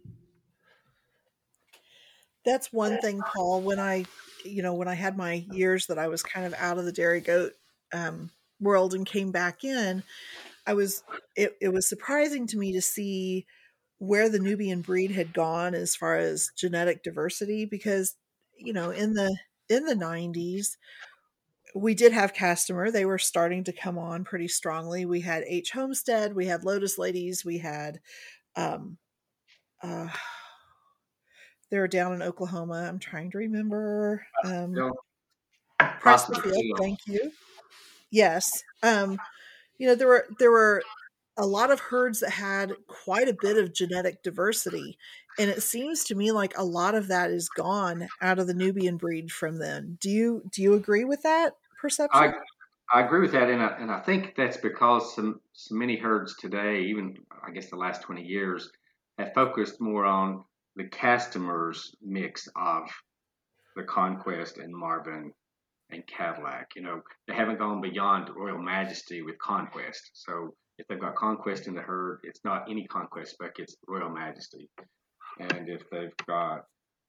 That's one thing, Paul. When I had my years that I was kind of out of the dairy goat world and came back in, it was surprising to me to see where the Nubian breed had gone as far as genetic diversity, because in the 90s we did have Castamer. They were starting to come on pretty strongly. We had H. Homestead, we had Lotus Ladies, we had they were down in Oklahoma. I'm trying to remember. Prestonfield, thank you. Yes. There were a lot of herds that had quite a bit of genetic diversity, and it seems to me like a lot of that is gone out of the Nubian breed from then. Do you agree with that perception? I agree with that, and I think that's because so many herds today, even I guess the last 20 years, have focused more on the Castamer's mix of the Conquest and Marvin and Cadillac. They haven't gone beyond Royal Majesty with Conquest. So if they've got Conquest in the herd, it's not any Conquest buck, it's Royal Majesty. And if they've got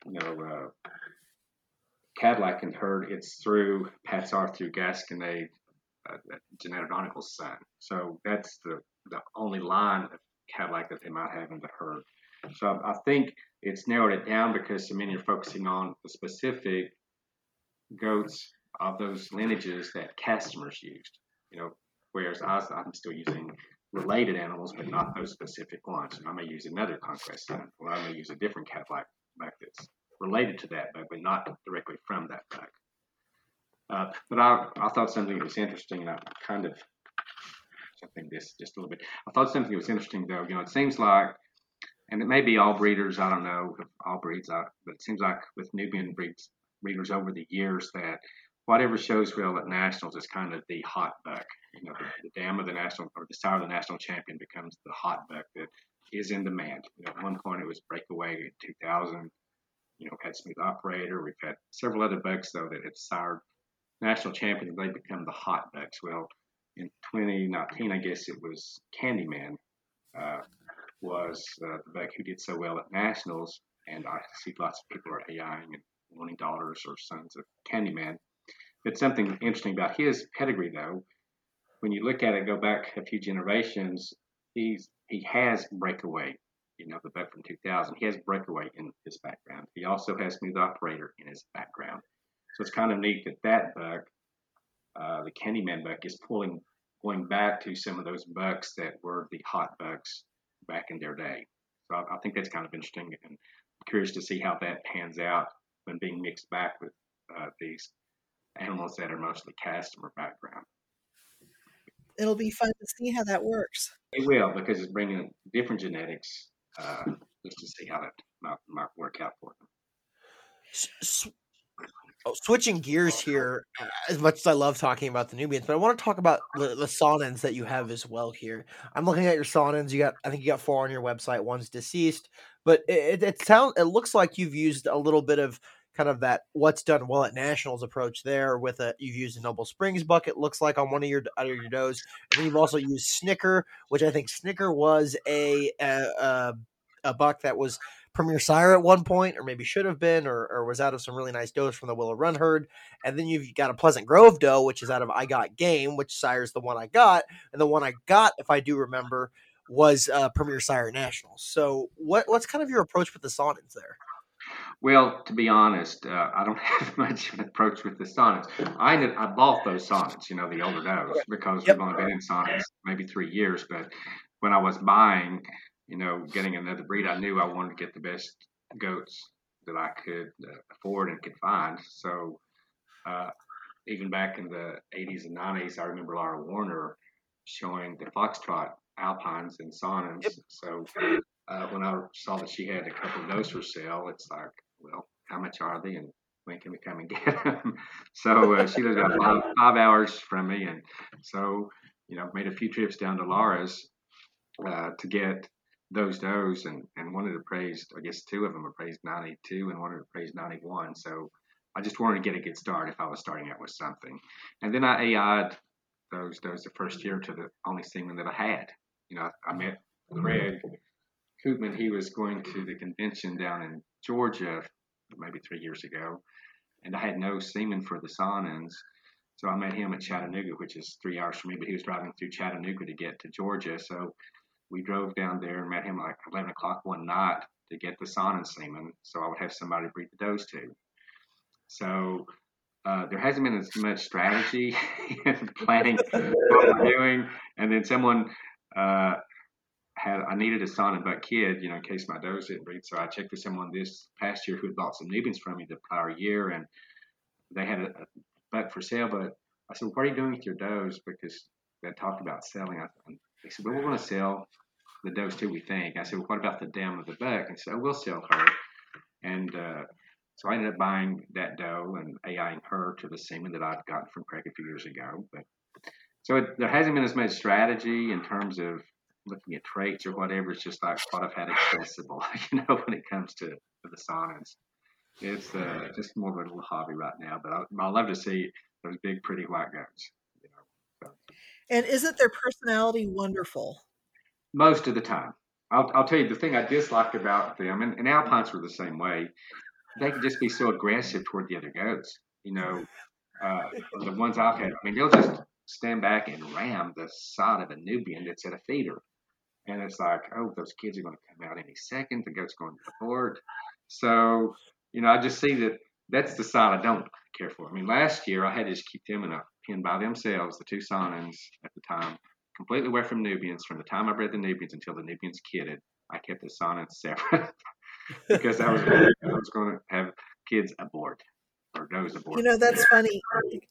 Cadillac in the herd, it's through Patsar, through Gasconade, Jeanette O'Donnell's son. So that's the only line of Cadillac that they might have in the herd. So I think it's narrowed it down because so many are focusing on the specific goats of those lineages that customers used. Whereas I'm still using related animals, but not those specific ones. I may use another Conquest son, or I may use a different Cadillac buck that's related to that buck, but not directly from that buck. But I thought something that was interesting, and I kind of jumping this just a little bit. I thought something that was interesting, though. It seems like, and it may be all breeders, I don't know, all breeds, but it seems like with Nubian breeders over the years that whatever shows well at Nationals is kind of the hot buck. The dam of the national, or the sire of the national champion, becomes the hot buck that is in demand. At one point it was Breakaway in 2000. Had Smooth Operator. We've had several other bucks though that had sired national champions. They become the hot bucks. Well, in 2019, I guess it was Candyman. Was the buck who did so well at Nationals, and I see lots of people are AIing and wanting daughters or sons of Candyman. But something interesting about his pedigree, though, when you look at it, go back a few generations, he has Breakaway, the buck from 2000. He has Breakaway in his background. He also has Smooth Operator in his background. So it's kind of neat that buck, the Candyman buck, is going back to some of those bucks that were the hot bucks back in their day. So I think that's kind of interesting, and I'm curious to see how that pans out when being mixed back with these animals that are mostly Castamer background. It'll be fun to see how that works. It will, because it's bringing different genetics just to see how that might work out for them. Switching gears here, as much as I love talking about the Nubians, but I want to talk about the Saanens that you have as well here. I'm looking at your Saanens. I think you got 4 on your website. One's deceased, but it looks like you've used a little bit of kind of that what's done well at Nationals approach there. You've used a Noble Springs buck, it looks like, on one of your does, and then you've also used Snicker, which I think Snicker was a buck that was Premier Sire at one point, or maybe should have been, or was out of some really nice does from the Willow Run herd. And then you've got a Pleasant Grove doe, which is out of I Got Game, which sires the one I got. And the one I got, if I do remember, was Premier Sire Nationals. So what's kind of your approach with the Saanens there? Well, to be honest, I don't have much of an approach with the sonnets. I bought those sonnets, the older does, because we've Yep. only been in sonnets maybe 3 years. But when I was buying, getting another breed, I knew I wanted to get the best goats that I could afford and could find. So uh, even back in the 80s and 90s, I remember Laura Warner showing the Foxtrot Alpines and Yep. Sonnens. So when I saw that she had a couple of those for sale, it's like, well, how much are they, and when can we come and get them? So she lives about 5 hours from me, and so made a few trips down to Laura's to get those does, and one of the praised, I guess two of them are praised 92, and one of them praised 91. So I just wanted to get a good start if I was starting out with something, and then I AI'd those the first year to the only semen that I had. I met Greg Koopman. He was going to the convention down in Georgia maybe 3 years ago, and I had no semen for the Sonnens. So I met him at Chattanooga, which is 3 hours from me, but he was driving through Chattanooga to get to Georgia. So we drove down there and met him like 11 o'clock one night to get the Sonnen semen so I would have somebody to breed the does to. So there hasn't been as much strategy in planning what we're doing. And then someone I needed a Sonnen buck kid, in case my does didn't breed. So I checked with someone this past year who had bought some Nubians from me the prior year, and they had a buck for sale. But I said, well, what are you doing with your does? Because they talked about selling. They said, well, we're going to sell the does too, we think. I said, well, what about the dam of the buck? And so we'll sell her. And so I ended up buying that doe and AIing her to the semen that I'd gotten from Craig a few years ago. But so there hasn't been as much strategy in terms of looking at traits or whatever. It's just like what I've had accessible, when it comes to the Sonnens. It's just more of a little hobby right now, but I love to see those big, pretty white goats. So. And isn't their personality wonderful? Most of the time. I'll tell you the thing I dislike about them, and Alpines were the same way. They could just be so aggressive toward the other goats. The ones I've had, they'll just stand back and ram the side of a Nubian that's at a feeder. And it's like, oh, those kids are going to come out any second. The goat's going to abort. So, I just see that's the side I don't care for. Last year I had to just keep them in a pen by themselves, the two Sonnens at the time, completely away from Nubians. From the time I bred the Nubians until the Nubians kidded, I kept the Sonnens separate because I was going to have kids abort or does abort. That's funny.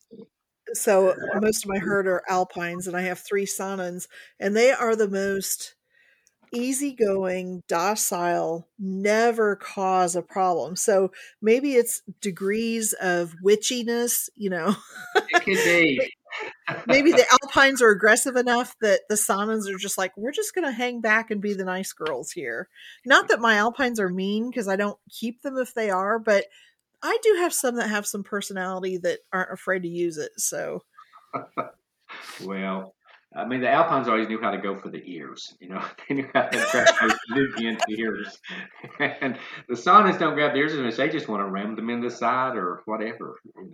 So most of my herd are Alpines, and I have 3 Sonnens, and they are the most easygoing, docile, never cause a problem. So maybe it's degrees of witchiness, It could be. Maybe the Alpines are aggressive enough that the Sonnens are just like, we're just going to hang back and be the nice girls here. Not that my Alpines are mean, because I don't keep them if they are, but I do have some that have some personality that aren't afraid to use it. So, well, the Alpines always knew how to go for the ears. They knew how to grab those Nubian ears. And the Sonnens don't grab the ears as much. They just want to ram them in the side or whatever.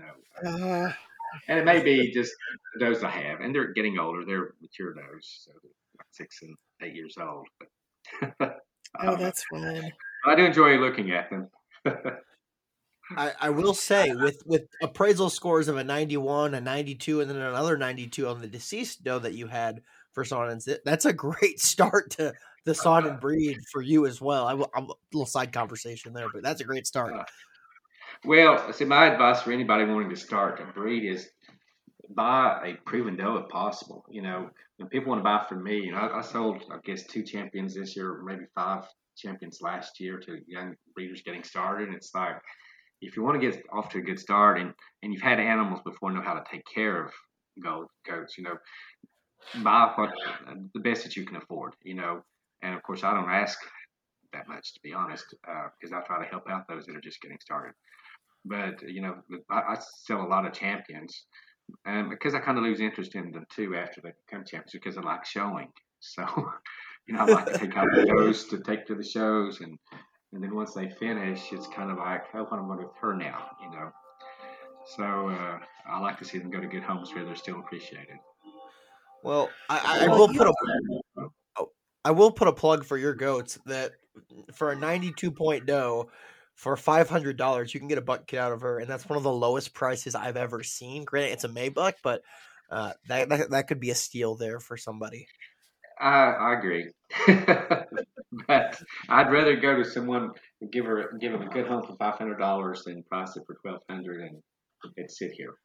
And it may be just those I have, and they're getting older. They're mature does, so they're like 6 and 8 years old. But, that's fun. I do enjoy looking at them. I will say, with appraisal scores of a 91, a 92, and then another 92 on the deceased doe that you had for Sonnens, that's a great start to the Sonnen breed for you as well. I'm a little side conversation there, but that's a great start. Well, see, my advice for anybody wanting to start a breed is buy a proven doe if possible. When people want to buy from me, I sold, I guess, 2 champions this year, maybe 5 champions last year to young breeders getting started. And it's like, if you want to get off to a good start and you've had animals before, know how to take care of goats, buy the best that you can afford, And of course, I don't ask that much, to be honest, because I try to help out those that are just getting started. But, I sell a lot of champions because I kind of lose interest in them too after they become champions because I like showing. So, I like to take out the does to take to the shows. And then once they finish, it's kind of like, oh, what am I going to do with her now, So I like to see them go to good homes where they're still appreciated. Well, I will put a plug for your goats that for a 92 point doe, For $500, you can get a buck kit out of her, and that's one of the lowest prices I've ever seen. Granted, it's a Maybuck, but that could be a steal there for somebody. I agree, but I'd rather go to someone and give them a good home for $500 than price it for $1,200 and it sit here.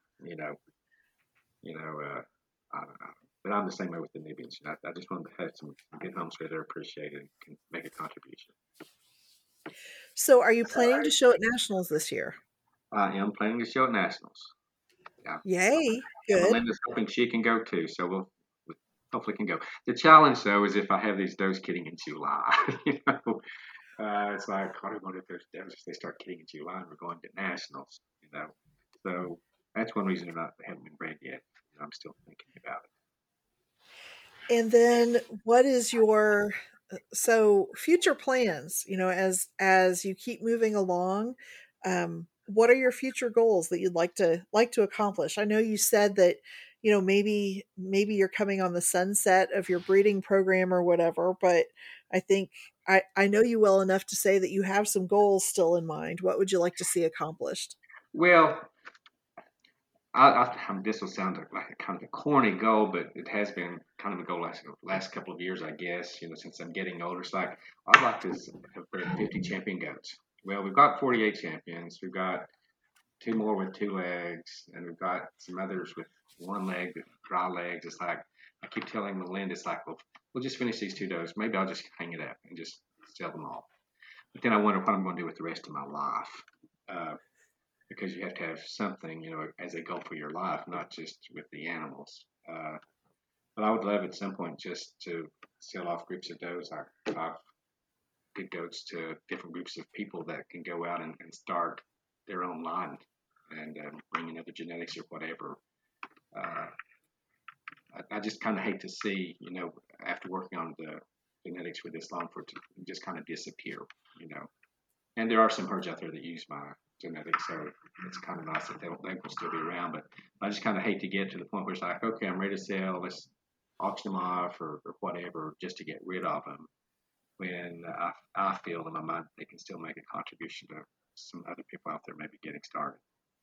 I don't know. But I'm the same way with the Nubians. I just want to have some good homes where they're appreciated and can make a contribution. So, are you planning to show at Nationals this year? I am planning to show at Nationals. Yeah. Yay! Good. Melinda's hoping she can go too, so we'll hopefully can go. The challenge though is if I have these does kidding in July. It's like I don't want if there's does if they start kidding in July and we're going to Nationals. So that's one reason they haven't been bred yet. I'm still thinking about it. And then, what is your future plans? As you keep moving along, what are your future goals that you'd like to accomplish? I know you said that maybe you're coming on the sunset of your breeding program or whatever, but I think I know you well enough to say that you have some goals still in mind. What would you like to see accomplished? Well, this will sound like a kind of a corny goal, but it has been kind of a goal last couple of years, I guess. Since I'm getting older, it's like I'd like to have bred 50 champion goats. Well, we've got 48 champions. We've got 2 more with 2 legs, and we've got some others with 1 leg, with dry legs. It's like I keep telling Melinda, it's like, well, we'll just finish these 2 does. Maybe I'll just hang it up and just sell them all. But then I wonder what I'm going to do with the rest of my life. Because you have to have something, as a goal for your life, not just with the animals. But I would love at some point just to sell off groups of does. I've good goats to different groups of people that can go out and start their own line and bring in other genetics or whatever. I just kind of hate to see, after working on the genetics for this line, for it to just kind of disappear, And there are some herds out there that use my genetics, so it's kind of nice that they will still be around. But I just kind of hate to get to the point where it's like, okay, I'm ready to sell, let's auction them off or whatever, just to get rid of them. When I feel in my mind they can still make a contribution to some other people out there maybe getting started.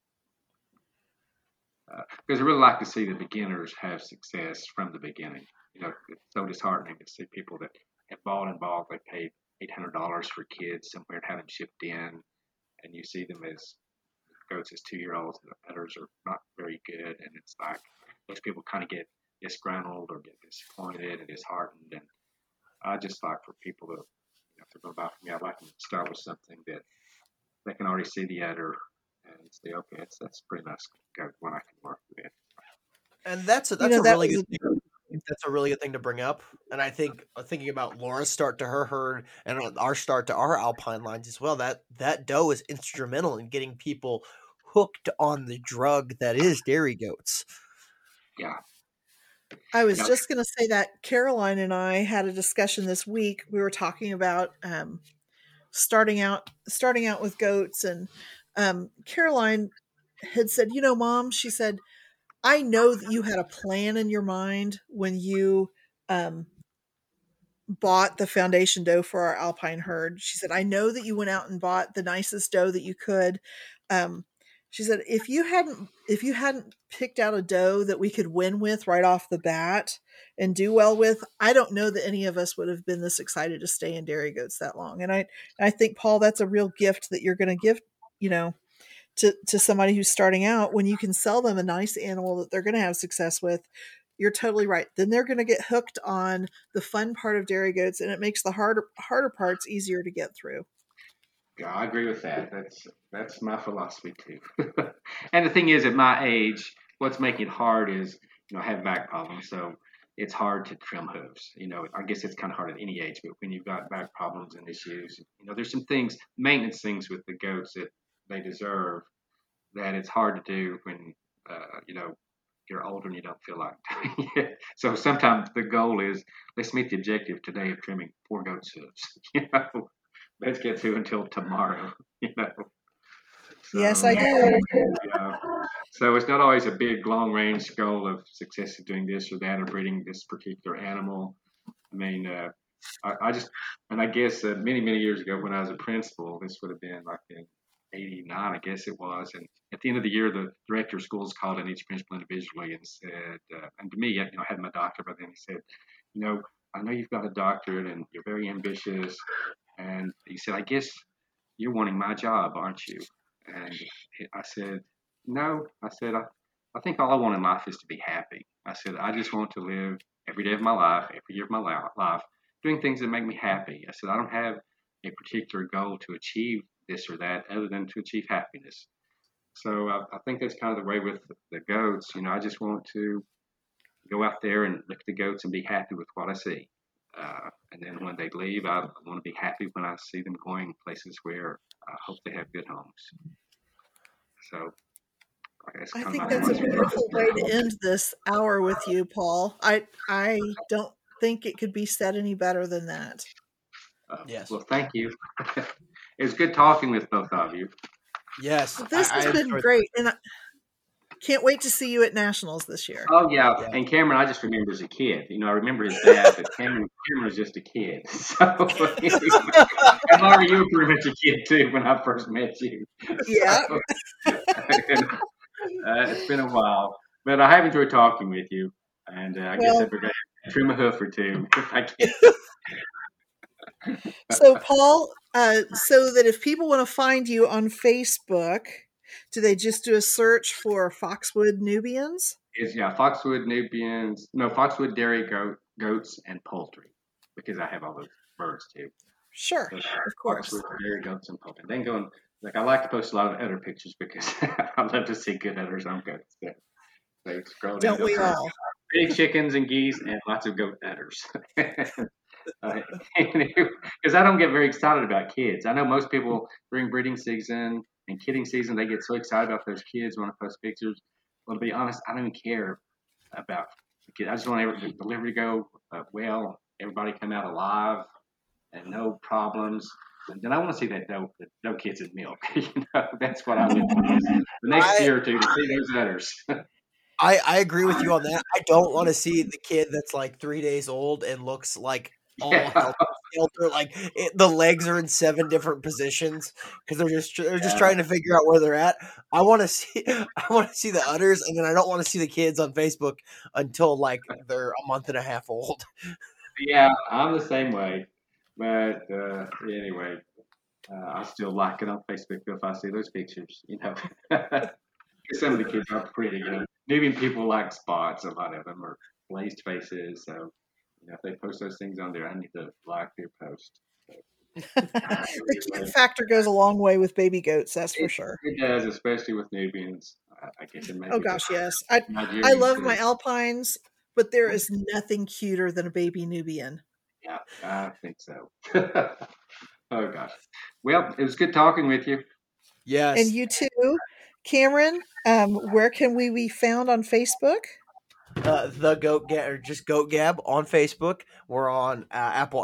Because I really like to see the beginners have success from the beginning. It's so disheartening to see people that have bought in bulk, they paid $800 for kids somewhere and have them shipped in, and you see them as goats as 2-year-olds, and the udders are not very good, and it's like those people kind of get disgruntled or get disappointed and disheartened. And I just like for people to, if they're going to buy from me, I'd like them to start with something that they can already see the udder and say, okay, that's pretty nice goat, one I can work with. And that's a really good thing. That's a really good thing to bring up. And I think thinking about Laura's start to her herd and our start to our alpine lines as well, that doe is instrumental in getting people hooked on the drug that is dairy goats. Yeah. I was just going to say that Caroline and I had a discussion this week. We were talking about starting out with goats, and Caroline had said, Mom, she said, I know that you had a plan in your mind when you bought the foundation doe for our alpine herd. She said, I know that you went out and bought the nicest doe that you could. She said, if you hadn't picked out a doe that we could win with right off the bat and do well with, I don't know that any of us would have been this excited to stay in dairy goats that long. And I think, Paul, that's a real gift that you're going to give, to somebody who's starting out. When you can sell them a nice animal that they're going to have success with, you're totally right. Then they're going to get hooked on the fun part of dairy goats, and it makes the harder parts easier to get through. Yeah, I agree with that. That's my philosophy too. And the thing is, at my age, what's making it hard is, I have back problems, so it's hard to trim hooves. I guess it's kind of hard at any age, but when you've got back problems and issues, there's some maintenance things with the goats that they deserve that it's hard to do when, you're older and you don't feel like doing it. So sometimes the goal is, let's meet the objective today of trimming 4 goats' hooves. Let's get through until tomorrow. So, yes, I do. So it's not always a big, long-range goal of success of doing this or that or breeding this particular animal. I mean, I guess many, many years ago when I was a principal, this would have been like in '89, I guess it was. And at the end of the year, the director of schools called in each principal individually and said, and to me, I had my doctorate by then. He said, I know you've got a doctorate and you're very ambitious. And he said, I guess you're wanting my job, aren't you? And I said, no. I said, I think all I want in life is to be happy. I said, I just want to live every day of my life, every year of my life, doing things that make me happy. I said, I don't have a particular goal to achieve this or that other than to achieve happiness. So I think that's kind of the way with the goats. I just want to go out there and look at the goats and be happy with what I see. And then when they leave, I want to be happy when I see them going places where I hope they have good homes. So I think that's a beautiful way to end this hour with you, Paul. I don't think it could be said any better than that. Yes. Well, thank you. It was good talking with both of you. Yes. Well, this has been great. And I can't wait to see you at Nationals this year. Oh, yeah. And Cameron, I just remember as a kid. I remember his dad, but Cameron was just a kid. So, and Laura, you were pretty much a kid, too, when I first met you. Yeah. So, it's been a while. But I have enjoyed talking with you. And I guess I'm going to trim a hoof or two if I can. So, Paul, so that if people want to find you on Facebook, do they just do a search for Foxwood Nubians? Foxwood Nubians. No, Foxwood Dairy Goats and Poultry, because I have all those birds too. Sure, of course. Foxwood Dairy Goats and Poultry. Then going, I like to post a lot of udder pictures because I love to see good udders on goats. So they scroll down. Don't we all? Big chickens and geese and lots of goat udders. Because I don't get very excited about kids. I know most people during breeding season and kidding season, they get so excited about those kids when I post pictures. Well, to be honest, I don't even care about the kids. I just want the delivery to go well, everybody come out alive, and no problems. And then I want to see that no kids in milk. That's what I live for. The next year or two to see those udders. I agree with you on that. I don't want to see the kid that's like 3 days old and looks like all helter, like the legs are in 7 different positions because they're just trying to figure out where they're at. I want to see the udders, and then I don't want to see the kids on Facebook until like they're a month and a half old. Yeah, I'm the same way. But anyway, I still like it on Facebook if I see those pictures. Some of the kids are pretty. Nubian people like spots. A lot of them are glazed faces. So, if they post those things on there, I need to like their post. So, the cute factor goes a long way with baby goats. That's for sure. It does, especially with Nubians. I guess it oh gosh, yes. I love my Alpines, but there is nothing cuter than a baby Nubian. Yeah, I think so. Oh gosh. Well, it was good talking with you. Yes. And you too. Cameron, where can we be found on Facebook? The Goat Gab, or just Goat Gab on Facebook. We're on Apple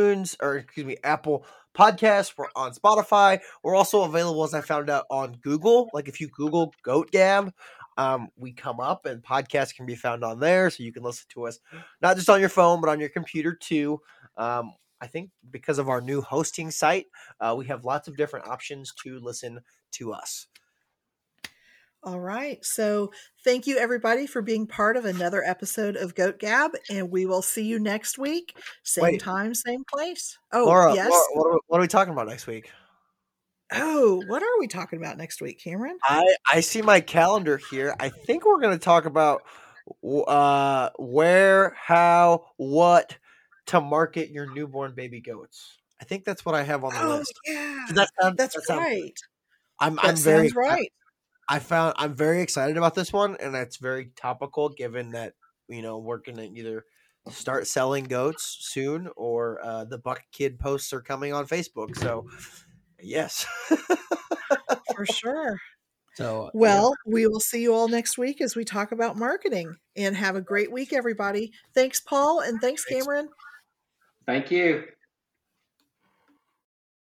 Podcasts. We're on Spotify. We're also available, as I found out, on Google. Like if you Google Goat Gab, we come up, and podcasts can be found on there, so you can listen to us not just on your phone but on your computer too. I think because of our new hosting site, we have lots of different options to listen to us. All right. So thank you, everybody, for being part of another episode of Goat Gab, and we will see you next week. Same time, same place. Oh, Laura, yes. Laura, what are we talking about next week? Oh, what are we talking about next week, Cameron? I see my calendar here. I think we're going to talk about where, how, what to market your newborn baby goats. I think that's what I have on the list. Yeah, that's right. I'm very right. I'm very excited about this one, and it's very topical given that we're going to either start selling goats soon or the Buck Kid posts are coming on Facebook. So yes. For sure. So we will see you all next week as we talk about marketing, and have a great week, everybody. Thanks, Paul, and thanks, Cameron. Thank you.